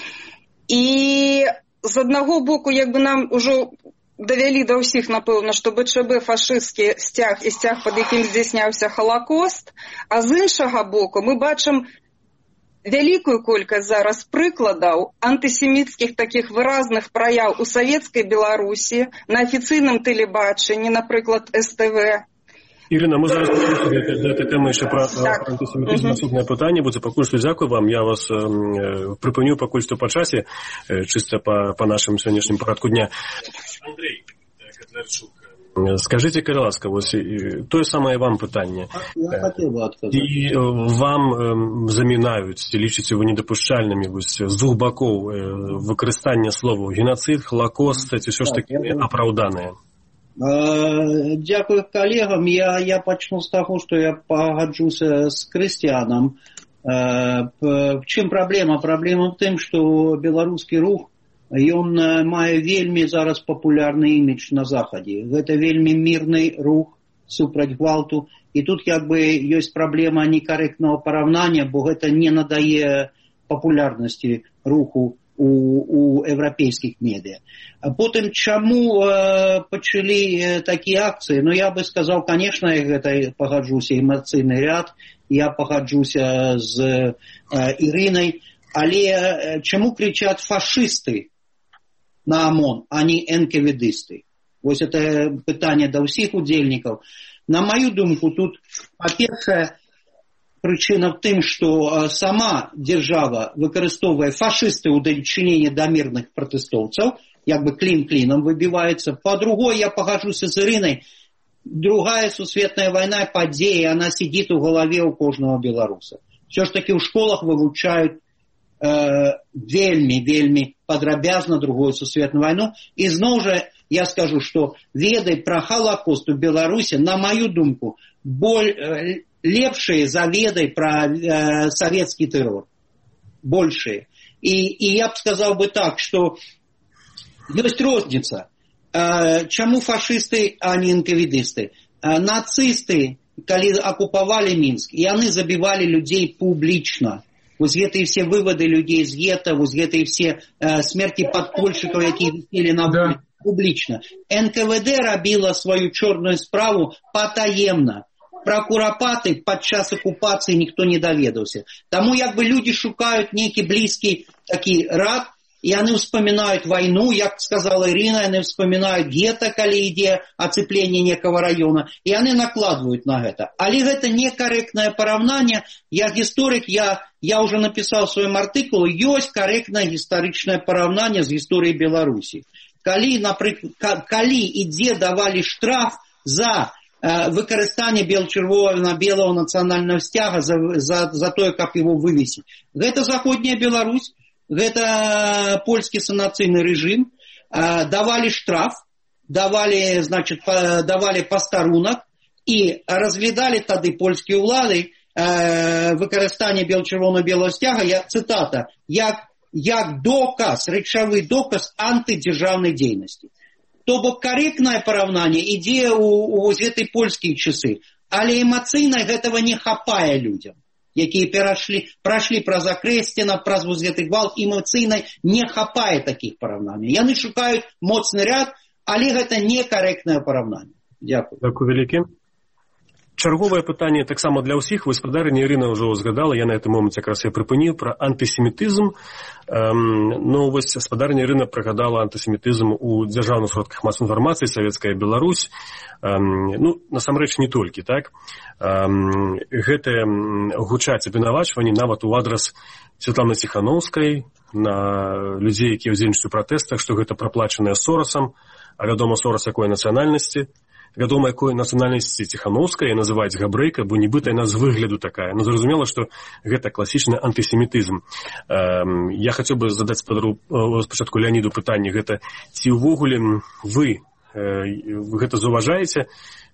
І з аднаго боку, як бы нам ужо давялі да ўсіх, напэўна, што БЧБ фашысцкі сцяг і сцяг, пад якім здзяйсняўся Халакост, а з іншага боку мы бачым вялікую колькасць зараз прыкладаў антысеміцкіх такіх выразных праяў у савецкай Беларусі, на афіцыйным тэлебачанні, напрыклад, эс тэ вэ. Ірина, мы зараз пачнем да этой тэмы яшчэ пра антысемітызм. Наступнае пытанне будзе. Пакуль што дзякую вам. Я вас э, прыпыню пакуль што па часе, э, чыста па, па нашым сённяшнім парадку дня. Андрей Котлярчук, Скажите, калі ласка, вось тое самае вам пытанне. Я хотел бы отказать. І вам замінаюць, ці лічыце вы недапушчальнымі вось з двух бакоў выкарыстання словаў геноцид, холокост, ці ўсё ж такі апраўданыя? Дякую коллегам. Я, я почну с того, что я погоджуся с Крыстианом. В чем проблема? Проблема в том, что белорусский рух, ён мае вельмі зараз папулярны імідж на захадзе. Гэта вельмі мірны рух супраць гвалту. І тут як бы ёсць праблема некарэктнага параўнання, бо гэта не надае папулярнасці руху у, у еўрапейскіх медыа. А потым, чаму э, пачалі такія акцыі? Ну, я бы сказаў, конечно, гэта пагаджуся эмацыйны ряд, я пагаджуся з э, Ірынай, але чаму кричат фашисты на ОМОН, а не энкаведисты? Вот это питание до всех удельников. На мою думку, тут, по-перше, причина в том, что сама держава выкарыстоўвае фашисты у дачынення до мирных протестовцев, как бы клин клином выбивается. По-другой, я погоджуся с Ириной, другая сусветная война, падзея, она сидит у голове у каждого белоруса. Все ж таки в школах вывучают э, вельми, вельми падрабязна другую сусветную войну. И зноў же я скажу, что веды про Холокост у Беларуси, на мою думку, боль, э, лепшие за веды про э, советский террор. Большие. И, и я бы сказал бы так, что есть розница. Э, чему фашисты, а не инкавидисты? Э, нацисты, когда оккупировали Минск, и они забивали людей публично. Вот эти все выводы людей из гетто, вот эти все э, смерти подпольщиков, которые висели на улице, публично. эн ка вэ дэ робила свою черную справу потаемно. Про куропаты подчас оккупации никто не доведался. Тому как бы люди шукают некий близкий такой рад, и они вспоминают войну, как сказала Ирина, они вспоминают гетто, коли идея оцепления некого района, и они накладывают на это. Але это некорректное поравнание. Я историк, я, я уже написал в своем артикуле, есть корректное историчное поравнание с историей Беларуси. Коли, например, коли и где давали штраф за э, выкарыстание бело-червоно-белого национального стяга, за, за, за то, как его вывесить. Это Заходняя Беларусь. Это польский санацыйны режим, давали штраф, давали, значит, давали пастарунак и разглядали тады польские улады выкарыстание бело-червоно-белого стяга, я, цитата, як, як доказ, речавый доказ антидержавной деятельности. То бок корректное поравнание идея у, у этой польские часы, але эмоцийно этого не хапае людям. Якія перашлі, прашлі праз акрэсціна, праз гэты гвалт, эмацыйна не хапае такіх параўнанняў. Яны шукаюць моцны ряд, але гэта некарэктнае параўнанне. Дякую. Дякую вялікі. Чарговае пытанне таксама для ўсіх. Гаспадарыня Ірына ўжо згадала, я на гэтым моманце якраз я прыпыніў пра антысемітызм. Эм, ну, вось гаспадарыня Ірына прыгадала антысемітызм у дзяржаўных сродках масавай інфармацыі, Савецкая Беларусь. Эм, ну, насамрэч не толькі, так? Эм, гэтае гучаць абвінавачванні нават у адрас Святланы Ціханаўскай на людзей, якія ўдзельнічаюць у пратэстах, што гэта праплачанае Сорасам, а вядома, Сорас якой нацыянальнасці. Вядома, якой нацыянальнасці Ціханаўская, называюць габрэйка, бо нібыта яна з выгляду такая. Ну, зразумела, што гэта класічны антысемітызм. Эм, я хацеў бы задаць спадару, спачатку Леаніду пытанне, гэта ці ўвогуле вы, э, вы гэта заўважаеце э,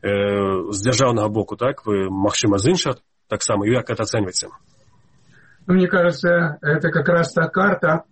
з дзяржаўнага боку, так? Вы, магчыма, з іншага таксама, і як это ацэньваеце? Ну, мне кажется, это как раз та карта,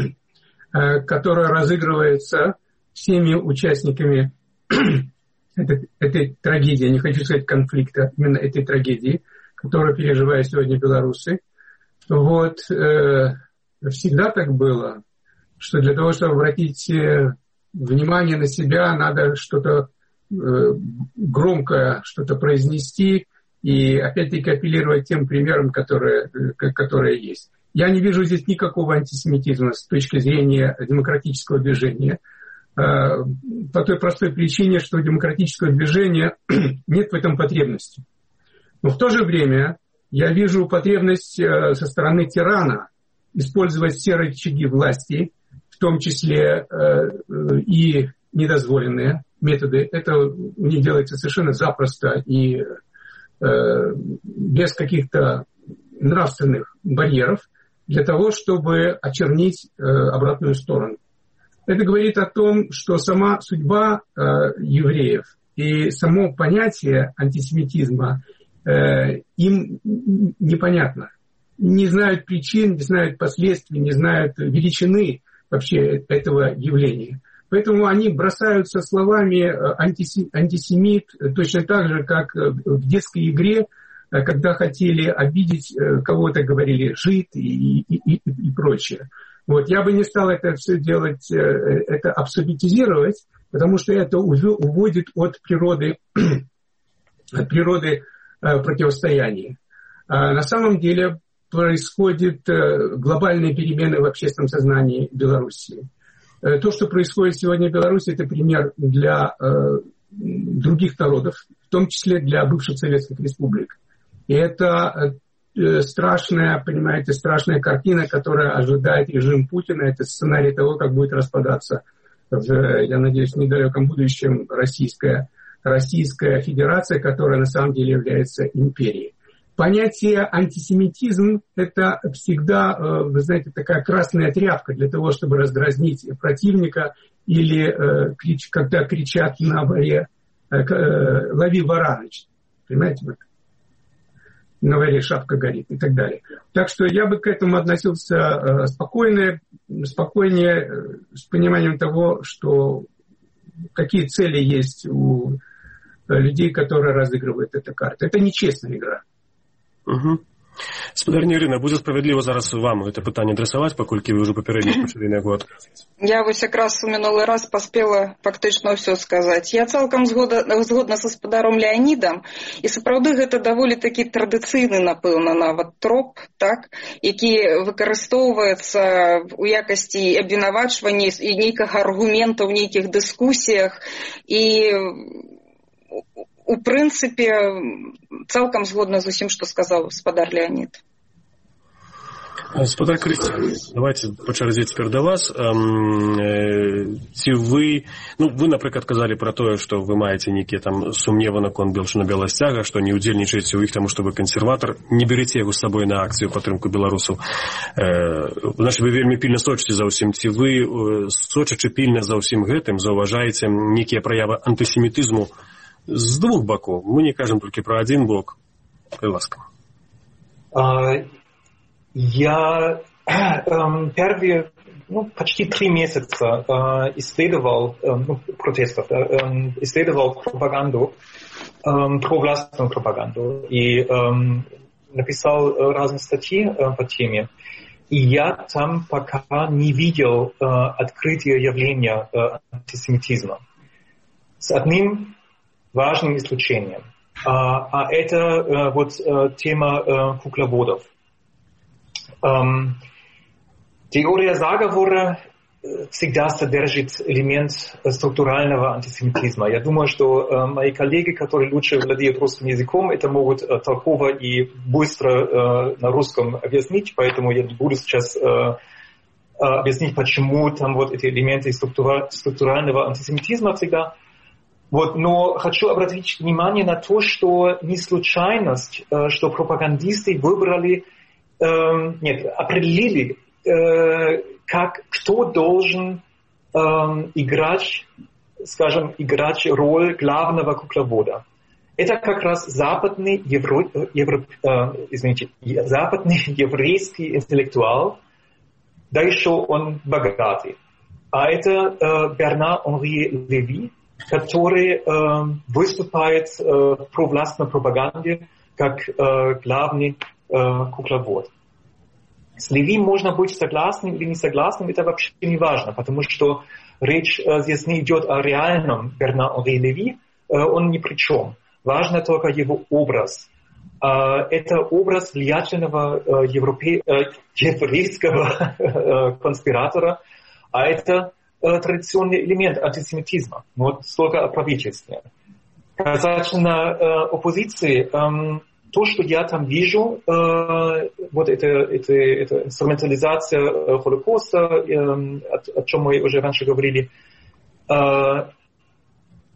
которая разыгрывается всеми участниками этой, этой трагедии, я не хочу сказать конфликта, именно этой трагедии, которую переживают сегодня белорусы. Вот, э, всегда так было, что для того, чтобы обратить внимание на себя, надо что-то э, громкое, что-то произнести и опять-таки апеллировать тем примерам, которые, которые есть. Я не вижу здесь никакого антисемитизма с точки зрения демократического движения. По той простой причине, что у демократического движения нет в этом потребности. Но в то же время я вижу потребность со стороны тирана использовать все рычаги власти, в том числе и недозволенные, методы. Это у них делается совершенно запросто и э, без каких-то нравственных барьеров для того, чтобы очернить э, обратную сторону. Это говорит о том, что сама судьба э, евреев и само понятие антисемитизма э, им непонятно. Не знают причин, не знают последствий, не знают величины вообще этого явления. Поэтому они бросаются словами антисемит точно так же, как в детской игре, когда хотели обидеть кого-то, говорили жид и, и, и, и прочее. Вот. Я бы не стал это все делать, это абсолютизировать, потому что это уводит от природы, от природы противостояния. А на самом деле происходят глобальные перемены в общественном сознании Белоруссии. То, что происходит сегодня в Беларуси, это пример для других народов, в том числе для бывших советских республик. И это страшная, понимаете, страшная картина, которая ожидает режим Путина. Это сценарий того, как будет распадаться, в, я надеюсь, в недалеком будущем Российская, Российская Федерация, которая на самом деле является империей. Понятие антисемитизм – это всегда, вы знаете, такая красная тряпка для того, чтобы раздразнить противника или когда кричат на воре «лови вараныч», понимаете, на воре шапка горит и так далее. Так что я бы к этому относился спокойно, спокойнее, с пониманием того, что какие цели есть у людей, которые разыгрывают эту карту. Это нечестная игра. Угу. Спадарня Ірина, будзе справядліва зараз вам гэта пытанне адрасаваць, паколькі вы ўжо папярэдне пачалі на яго адказваць. Я вось якраз у мінулы раз паспела фактычна ўсё сказаць. Я цалкам згодна, згодна са спадаром Леанідам, і сапраўды гэта даволі такі традыцыйны, напэўна, нават троп, так, які выкарыстоўваецца ў якасці абвінавачвання і нейкага аргумента ў нейкіх дыскусіях, і у прынцыпе, цалкам згодна з усім, што сказаў спадар Леанід. Спадар Крысцян, давайте па чарзе цяпер да вас. Ці вы, ну, вы, напрыклад, казалі пра тое, што вы маеце нейкія там сумневы наконт белчына-белага сцяга, што не ўдзельнічаеце ў іх, таму што вы кансерватар, не берыце яго з сабой на акцыю падтрымку беларусаў. Значыць, вы вельмі пільна сочыце за ўсім. Ці вы, сочачы пільна за ўсім гэтым, заўважаеце нейкія праявы антысемітызму з двух боков. Мы не кажем только про один бок. Ласка. Я первые, ну, почти три месяца исследовал, ну, протестов, исследовал пропаганду, провластную пропаганду, и написал разные статьи по теме. И я там пока не видел открытия явления антисемитизма. С одним важным исключением. А, а это а, вот а, тема а, кукловодов. Эм, теория заговора всегда содержит элемент структурального антисемитизма. Я думаю, что а, мои коллеги, которые лучше владеют русским языком, это могут а, толково и быстро а, на русском объяснить, поэтому я буду сейчас а, а, объяснить, почему там вот эти элементы структура, структурального антисемитизма всегда. Вот, но хочу обратить внимание на то, что не случайность, что пропагандисты выбрали, э, нет, определили, э, как, кто должен э, играть, скажем, играть роль главного кукловода. Это как раз западный, евро, евро, э, извините, западный еврейский интеллектуал, да еще он богатый. А это э, Бернар-Анри Леви, который э, выступает э, в провластной пропаганде как э, главный э, кукловод. С Леви можно быть согласным или не согласным, это вообще не важно, потому что речь э, здесь не идет о реальном Бернар-Анри Леви, э, он ни при чем. Важно только его образ. Э, это образ влиятельного э, европе... э, еврейского э, конспиратора, а это традиционный элемент антисемитизма. Вот столько о правительстве. Касательно э, оппозиции, э, то, что я там вижу, э, вот это, это, это инструментализация э, Холокоста, э, о, о чем мы уже раньше говорили, э,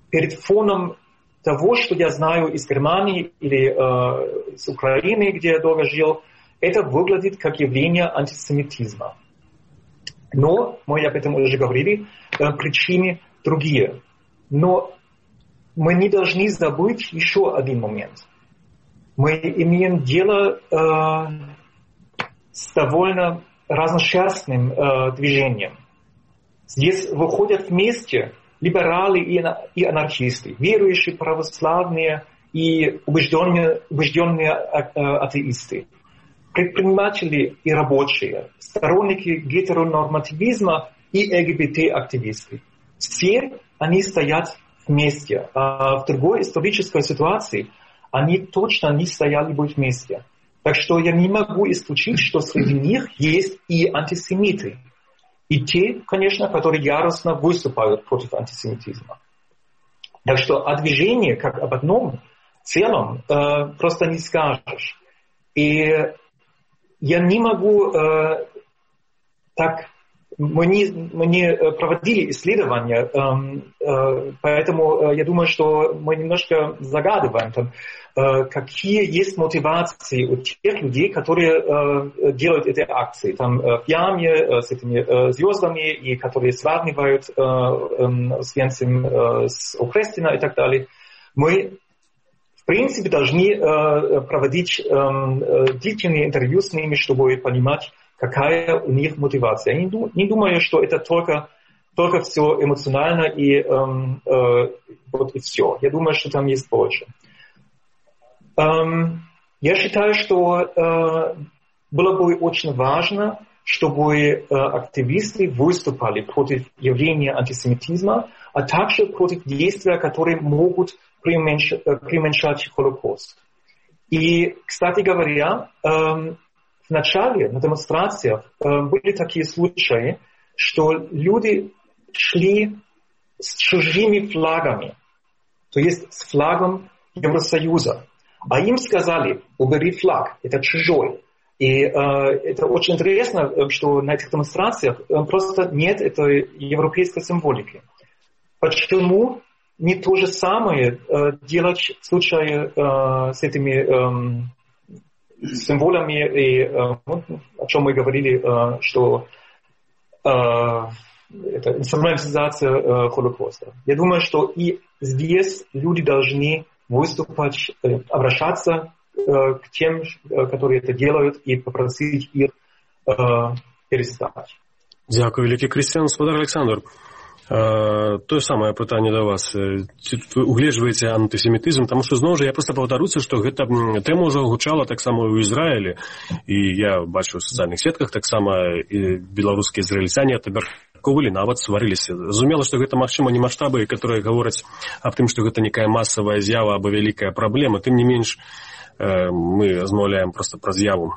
перед фоном того, что я знаю из Германии или э, из Украины, где я долго жил, это выглядит как явление антисемитизма. Но, мы об этом уже говорили, э, причины другие. Но мы не должны забыть еще один момент. Мы имеем дело э, с довольно разношерстным э, движением. Здесь выходят вместе либералы и анархисты, верующие православные и убежденные, убежденные атеисты, предприниматели и рабочие, сторонники гетеронормативизма и ЛГБТ-активисты. Все они стоят вместе. А в другой исторической ситуации они точно не стояли бы вместе. Так что я не могу исключить, что среди них есть и антисемиты. И те, конечно, которые яростно выступают против антисемитизма. Так что о движении, как об одном целом, э, просто не скажешь. И я не могу э, так... Мы не, мы не проводили исследования, э, э, поэтому я думаю, что мы немножко загадываем, там, э, какие есть мотивации у тех людей, которые э, делают эти акции. Там э, в яме э, с этими э, звездами, и которые сравнивают э, э, с Венцем э, с Окрестина и так далее. Мы, в принципе, должны э, проводить э, длительные интервью с ними, чтобы понимать, какая у них мотивация. Я не, дум, не думаю, что это только, только все эмоционально и, эм, э, вот и все. Я думаю, что там есть больше. Эм, я считаю, что э, было бы очень важно, чтобы э, активисты выступали против явления антисемитизма, а также против действия, которые могут преуменьшать, преуменьшать Холокост. И, кстати говоря, э, в начале на демонстрациях э, были такие случаи, что люди шли с чужими флагами, то есть с флагом Евросоюза. А им сказали, убери флаг, это чужой. И э, это очень интересно, что на этих демонстрациях э, просто нет этой европейской символики. Почему не то же самое э, делать в случае э, с этими... Э, символами, и, э, о чем мы говорили, э, что э, это инструментализация э, Холокоста. Я думаю, что и здесь люди должны выступать, э, обращаться э, к тем, э, которые это делают, и попросить их э, перестать. Дякую, великий Крістіан. Господар Олександр, тое самае пытанне да вас. Ці вы угледжваеце антысемітызм, таму што зноў жа я проста паўтаруся, што гэта тэма ўжо гучала таксама ў Ізраілі, і я бачу ў сацыяльных сетках таксама і беларускія ізраільцяне атабярковалі, нават сварыліся. Зразумела, што гэта магчыма не маштабы, которые гавораць аб тым, што гэта некая масавая з'ява або вялікая праблема, тым не менш мы размаўляем проста пра з'яву.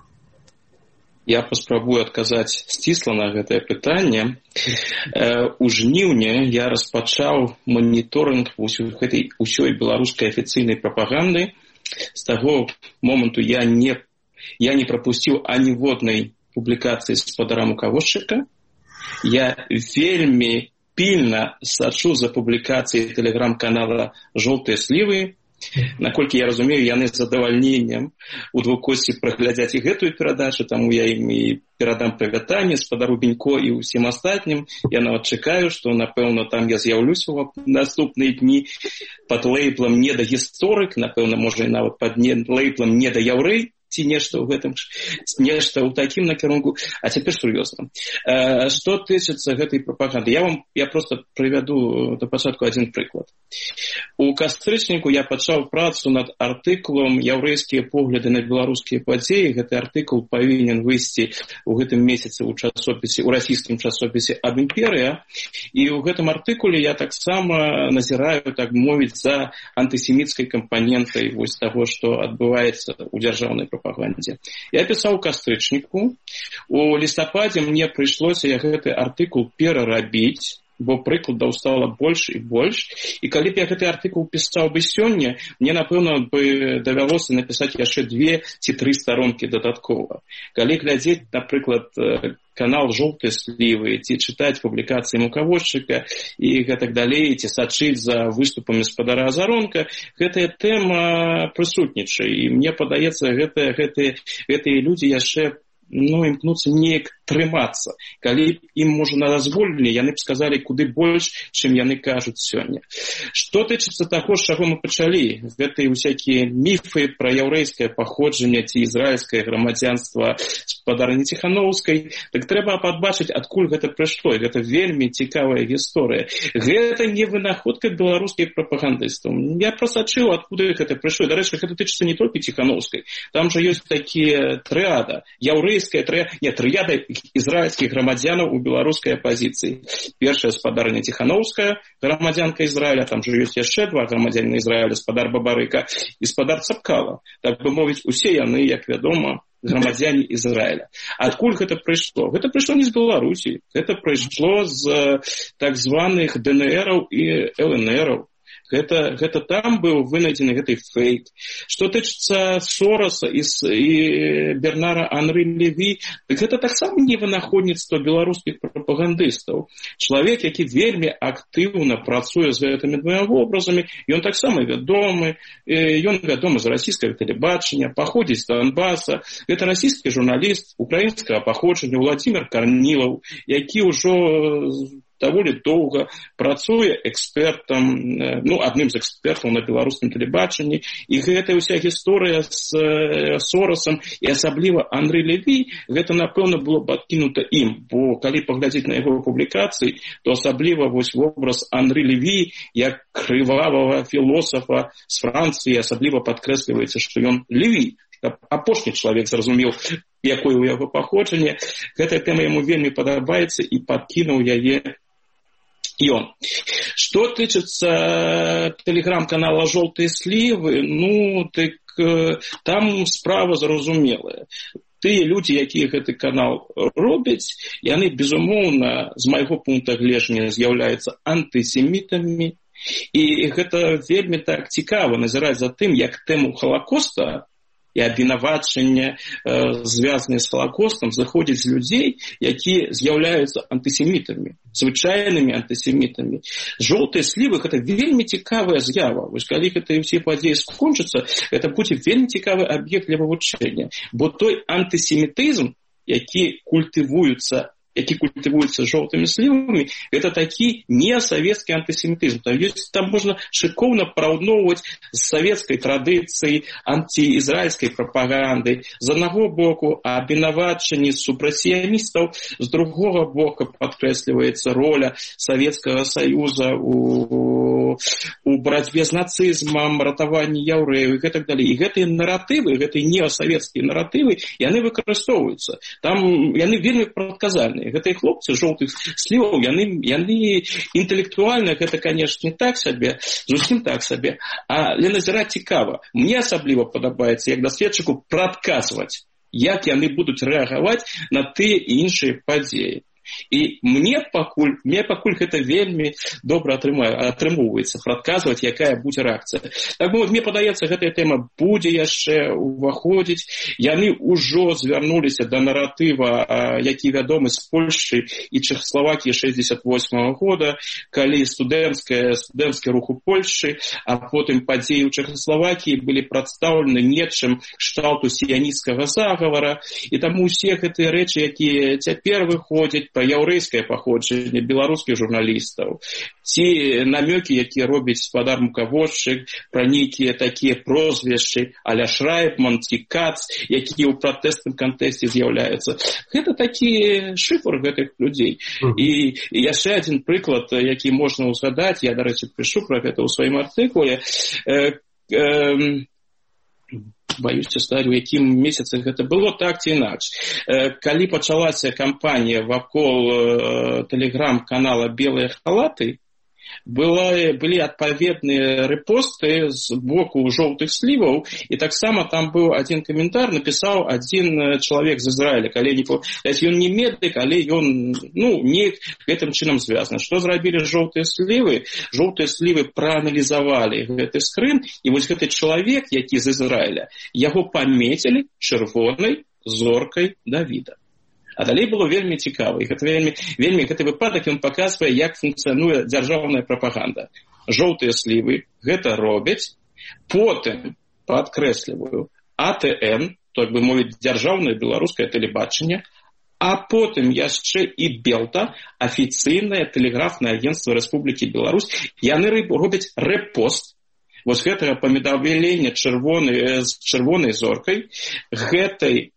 Я паспрабую адказаць сцісла на гэтае пытанне. У жніўні я распачаў маніторынг гэтай усёй беларускай афіцыйнай прапаганды. З таго моманту я не, я не прапусціў аніводнай публікацыі спадара мукавозчыка. Я вельмі пільна сачу за публікацыяй тэлеграм-канала «Жоўтыя слівы». Наколькі я разумею, яны з задавальненнем у двукосці праглядзяць і гэтую перадачу, таму я ім і перадам прывітанне спадару Бенько і ўсім астатнім. Я нават чакаю, што, напэўна, там я з'яўлюся ў наступныя дні пад лейблам «Недагісторык», напэўна, можа, і нават пад лейблам «Недаяўрэй», ці нешта ў гэтым, нешта ў такім накірунку. А цяпер сур'ёзна. Што тычыцца гэтай прапаганды? Я вам я проста прывяду да пачатку адзін прыклад. У кастрычніку я пачаў працу над артыкулам «Яўрэйскія погляды на беларускія падзеі». Гэты артыкул павінен выйсці ў гэтым месяцы ў часопісе, у расійскім часопісе «Аб імперыя». І ў гэтым артыкуле я таксама назіраю, так мовіць, за антысеміцкай кампанентай вось таго, што адбываецца ў дзяржаўнай прапаганде. Прапагандзе. Я пісаў у кастрычніку. У лістападзе мне прыйшлося гэты артыкул перарабіць. бо прыкладаў стала больш і больш. І калі б я гэты артыкул пісаў бы сёння, мне, напэўна, бы давялося напісаць яшчэ две ці тры старонкі дадаткова. Калі глядзець, напрыклад, канал «Жоўтыя слівы», ці чытаць публікацыі мукаводчыка і гэтак далей, ці сачыць за выступамі спадара Азаронка, гэтая тэма прысутнічае. І мне падаецца, гэтыя, гэтыя, гэтыя людзі яшчэ ну, імкнуцца неяк трымацца. Калі ім, можа, на дазволілі, яны б сказалі куды больш, чым яны кажуць сёння. Што тычыцца таго, з чаго мы пачалі, гэтыя усякія міфы пра яўрэйскае паходжанне ці ізраільскае грамадзянства спадарні Ціхановскай, так трэба падбачыць, адкуль гэта прыйшло. Гэта вельмі цікавая гісторыя. Гэта не вынаходка беларускіх прапагандыстаў. Я прасачыў, адкуды гэта прыйшло. Дарэчы, гэта тычыцца не толькі Ціхановскай. Там жа ёсць такія трыада. Яўрэйская трыада, не, трыяда ізраільскіх грамадзянаў у беларускай апазіцыі. Першая спадарня Ціхановская, грамадзянка Ізраіля, там жа ёсць яшчэ два грамадзяніна Ізраіля, спадар Бабарыка і спадар Цапкала. Так бы мовіць, усе яны, як вядома, грамадзяне Ізраіля. Адкуль гэта прыйшло? Гэта прыйшло не з Беларусі, гэта прыйшло з так званых дэ эн эраў і эл эн эраў. Гэта, гэта там быў вынайдзены гэты фейк. Што тычыцца Сороса і, і Бернара Анры Леві, так гэта таксама не вынаходніцтва беларускіх прапагандыстаў. Чалавек, які вельмі актыўна працуе з гэтымі двома вобразамі, ён таксама вядомы, ён вядомы з расійскага тэлебачання, паходзіць з Донбаса. Гэта расійскі журналіст украінскага паходжання Владзімір Карнілаў, які ўжо даволі доўга працуе экспертам, ну, адным з экспертаў на беларускім тэлебачанні. І гэта ўся гісторыя з Сорасам і асабліва Анры Леві, гэта, напэўна, было падкінута ім, бо калі паглядзець на яго публікацыі, то асабліва вось вобраз Анры Леві як крывавага філосафа з Францыі асабліва падкрэсліваецца, што ён Леві, апошні чалавек зразумеў, якое ў яго паходжанне. Гэтая тэма яму вельмі падабаецца і падкінуў яе ён. Што тычыцца тэлеграм-канала «Жоўтыя слівы», ну, так там справа зразумелая. Тыя людзі, якія гэты канал робяць, яны, безумоўна, з майго пункта гледжання з'яўляюцца антысемітамі. І гэта вельмі так цікава назіраць за тым, як тэму Халакоста і абвінавачання, э, звязаныя з Халакостам, заходзяць з людзей, якія з'яўляюцца антысемітамі, звычайнымі антысемітамі. Жоўтыя слівы – гэта вельмі цікавая з'ява. Вось калі гэтыя ўсе падзеі скончацца, гэта будзе вельмі цікавы аб'ект для вывучэння. Бо той антысемітызм, які культывуецца які культывуюцца жоўтымі слівамі, гэта такі несавецкі антысемітызм. Там, ёсць, там можна шыкоўна параўноўваць з савецкай традыцыяй антыізраільскай прапаганды. З аднаго боку абвінавачанні супрацыяністаў, з другога боку падкрэсліваецца роля Савецкага Саюза у, у барацьбе з нацызмам, ратаванні яўрэяў і гэтак далей. І гэтыя наратывы, гэтыя неасавецкія наратывы, яны выкарыстоўваюцца. Там яны вельмі прадказальныя. Гэтыя хлопцы жоўтых сліваў, яны, яны інтэлектуальна, гэта, канешне, не так сабе, зусім так сабе, але назіраць цікава. Мне асабліва падабаецца, як даследчыку, прадказваць, як яны будуць рэагаваць на тыя і іншыя падзеі. І мне пакуль, мне пакуль гэта вельмі добра атрымоўваецца, прадказваць, якая будзе рэакцыя. Так бы, мне падаецца, гэтая тэма будзе яшчэ уваходзіць. Яны ўжо звярнуліся да наратыва, які вядомы з Польшчы і Чэхаславакіі шэсцьдзесят восьмага года, калі студэнцкая, студэнцкі рух у Польшчы, а потым падзеі ў Чэхаславакіі былі прадстаўлены нечым кшталту сіянісцкага загавара. І таму усе гэтыя рэчы, якія цяпер выходзяць пра яўрэйскае паходжанне беларускіх журналістаў, ці намёкі, якія робіць спадар мукаводчык, пра нейкія такія прозвішчы а-ля Шрайбман ці Кац, якія ў пратэстным кантэксце з'яўляюцца. Гэта такі шыфр гэтых людзей. Mm-hmm. І, і яшчэ адзін прыклад, які можна ўзгадаць, я, дарэчы, пішу пра гэта ў сваім артыкуле, э, э, баюся сказаць, у якім месяцы гэта было, так ці інакш. Калі пачалася кампанія вакол тэлеграм-канала «Белыя халаты», Была, были адпаведныя рэпосты з боку жоўтых сліваў, і таксама там быў адзін каментар, напісаў адзін чалавек з Ізраіля, калі не памятаю, ён не медык, але ён, ну, неяк гэтым чынам звязаны. Што зрабілі жоўтыя слівы? Жоўтыя слівы прааналізавалі гэты скрын, і вось гэты чалавек, які з Ізраіля, яго памецілі чырвонай зоркай Давіда. А далей было вельмі цікава. І гэта вельмі, вельмі гэты выпадак, ён паказвае, як функцыянуе дзяржаўная прапаганда. Жоўтыя слівы гэта робяць, потым, падкрэсліваю, А Т Н, так бы мовіць, дзяржаўнае беларускае тэлебачанне, а потым яшчэ і Белта, афіцыйнае тэлеграфнае агенцтва Рэспублікі Беларусь, яны робяць рэпост вось гэтага памедавелення чырвонай, з чырвонай зоркай, гэтай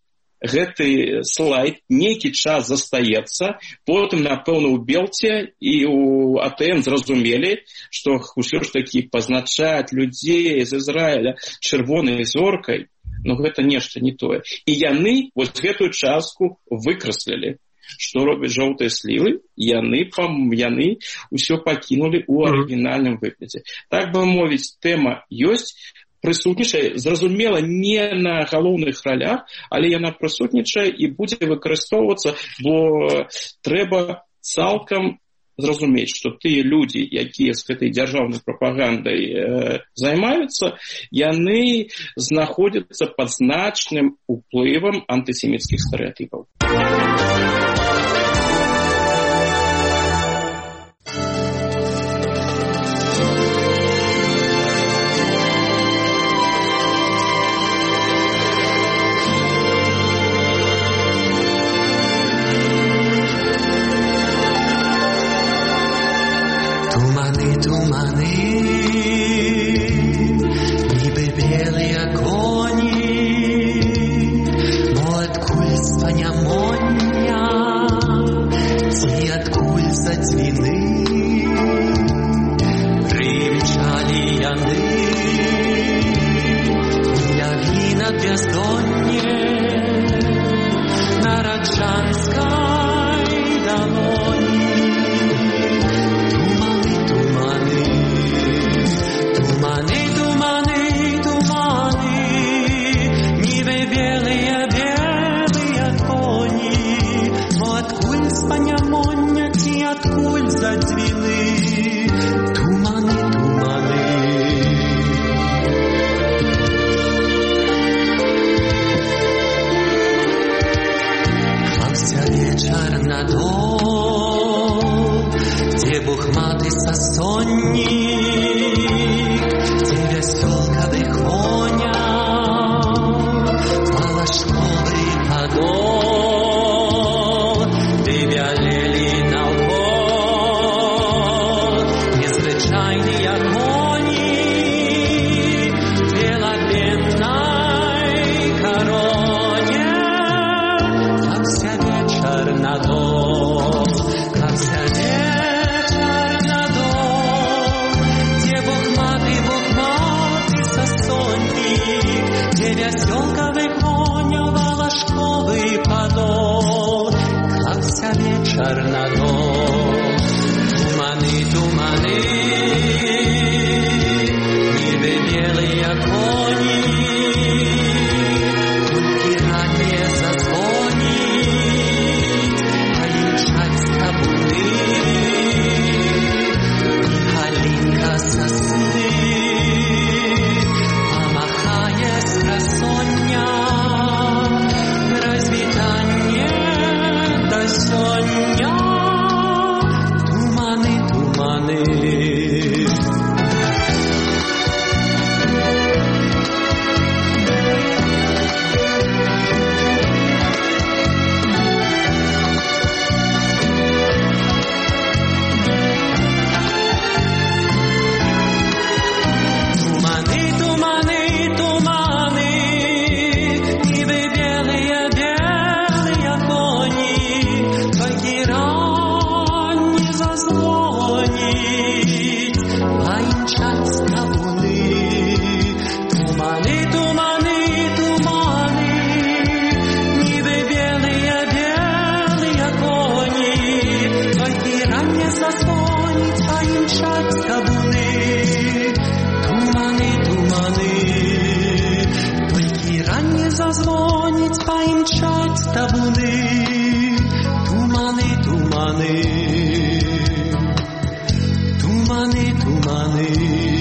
гэты слайд нейкі час застаецца, потым, напэўна, у Белце і у А Т Н зразумелі, што ўсё ж такі пазначаць людзей з Ізраіля чырвонай зоркай, ну гэта нешта не тое. І яны вось гэтую частку выкраслілі. Што робяць жоўтыя слівы? Яны, яны ўсё пакінулі ў арыгінальным выглядзе. Так бы мовіць, тэма ёсць, прысутнічае, зразумела, не на галоўных ролях, але яна прысутнічае і будзе выкарыстоўвацца, бо трэба цалкам зразумець, што тыя людзі, якія з гэтай дзяржаўнай прапагандай э, займаюцца, яны знаходзяцца пад значным уплывам антысеміцкіх стэрэатыпаў. Tуманы, туманы, паімчаць табуны, туманы, туманы, толькі ранне зазвоніць, паімчаць табуны, туманы, туманы, туманы, туманы.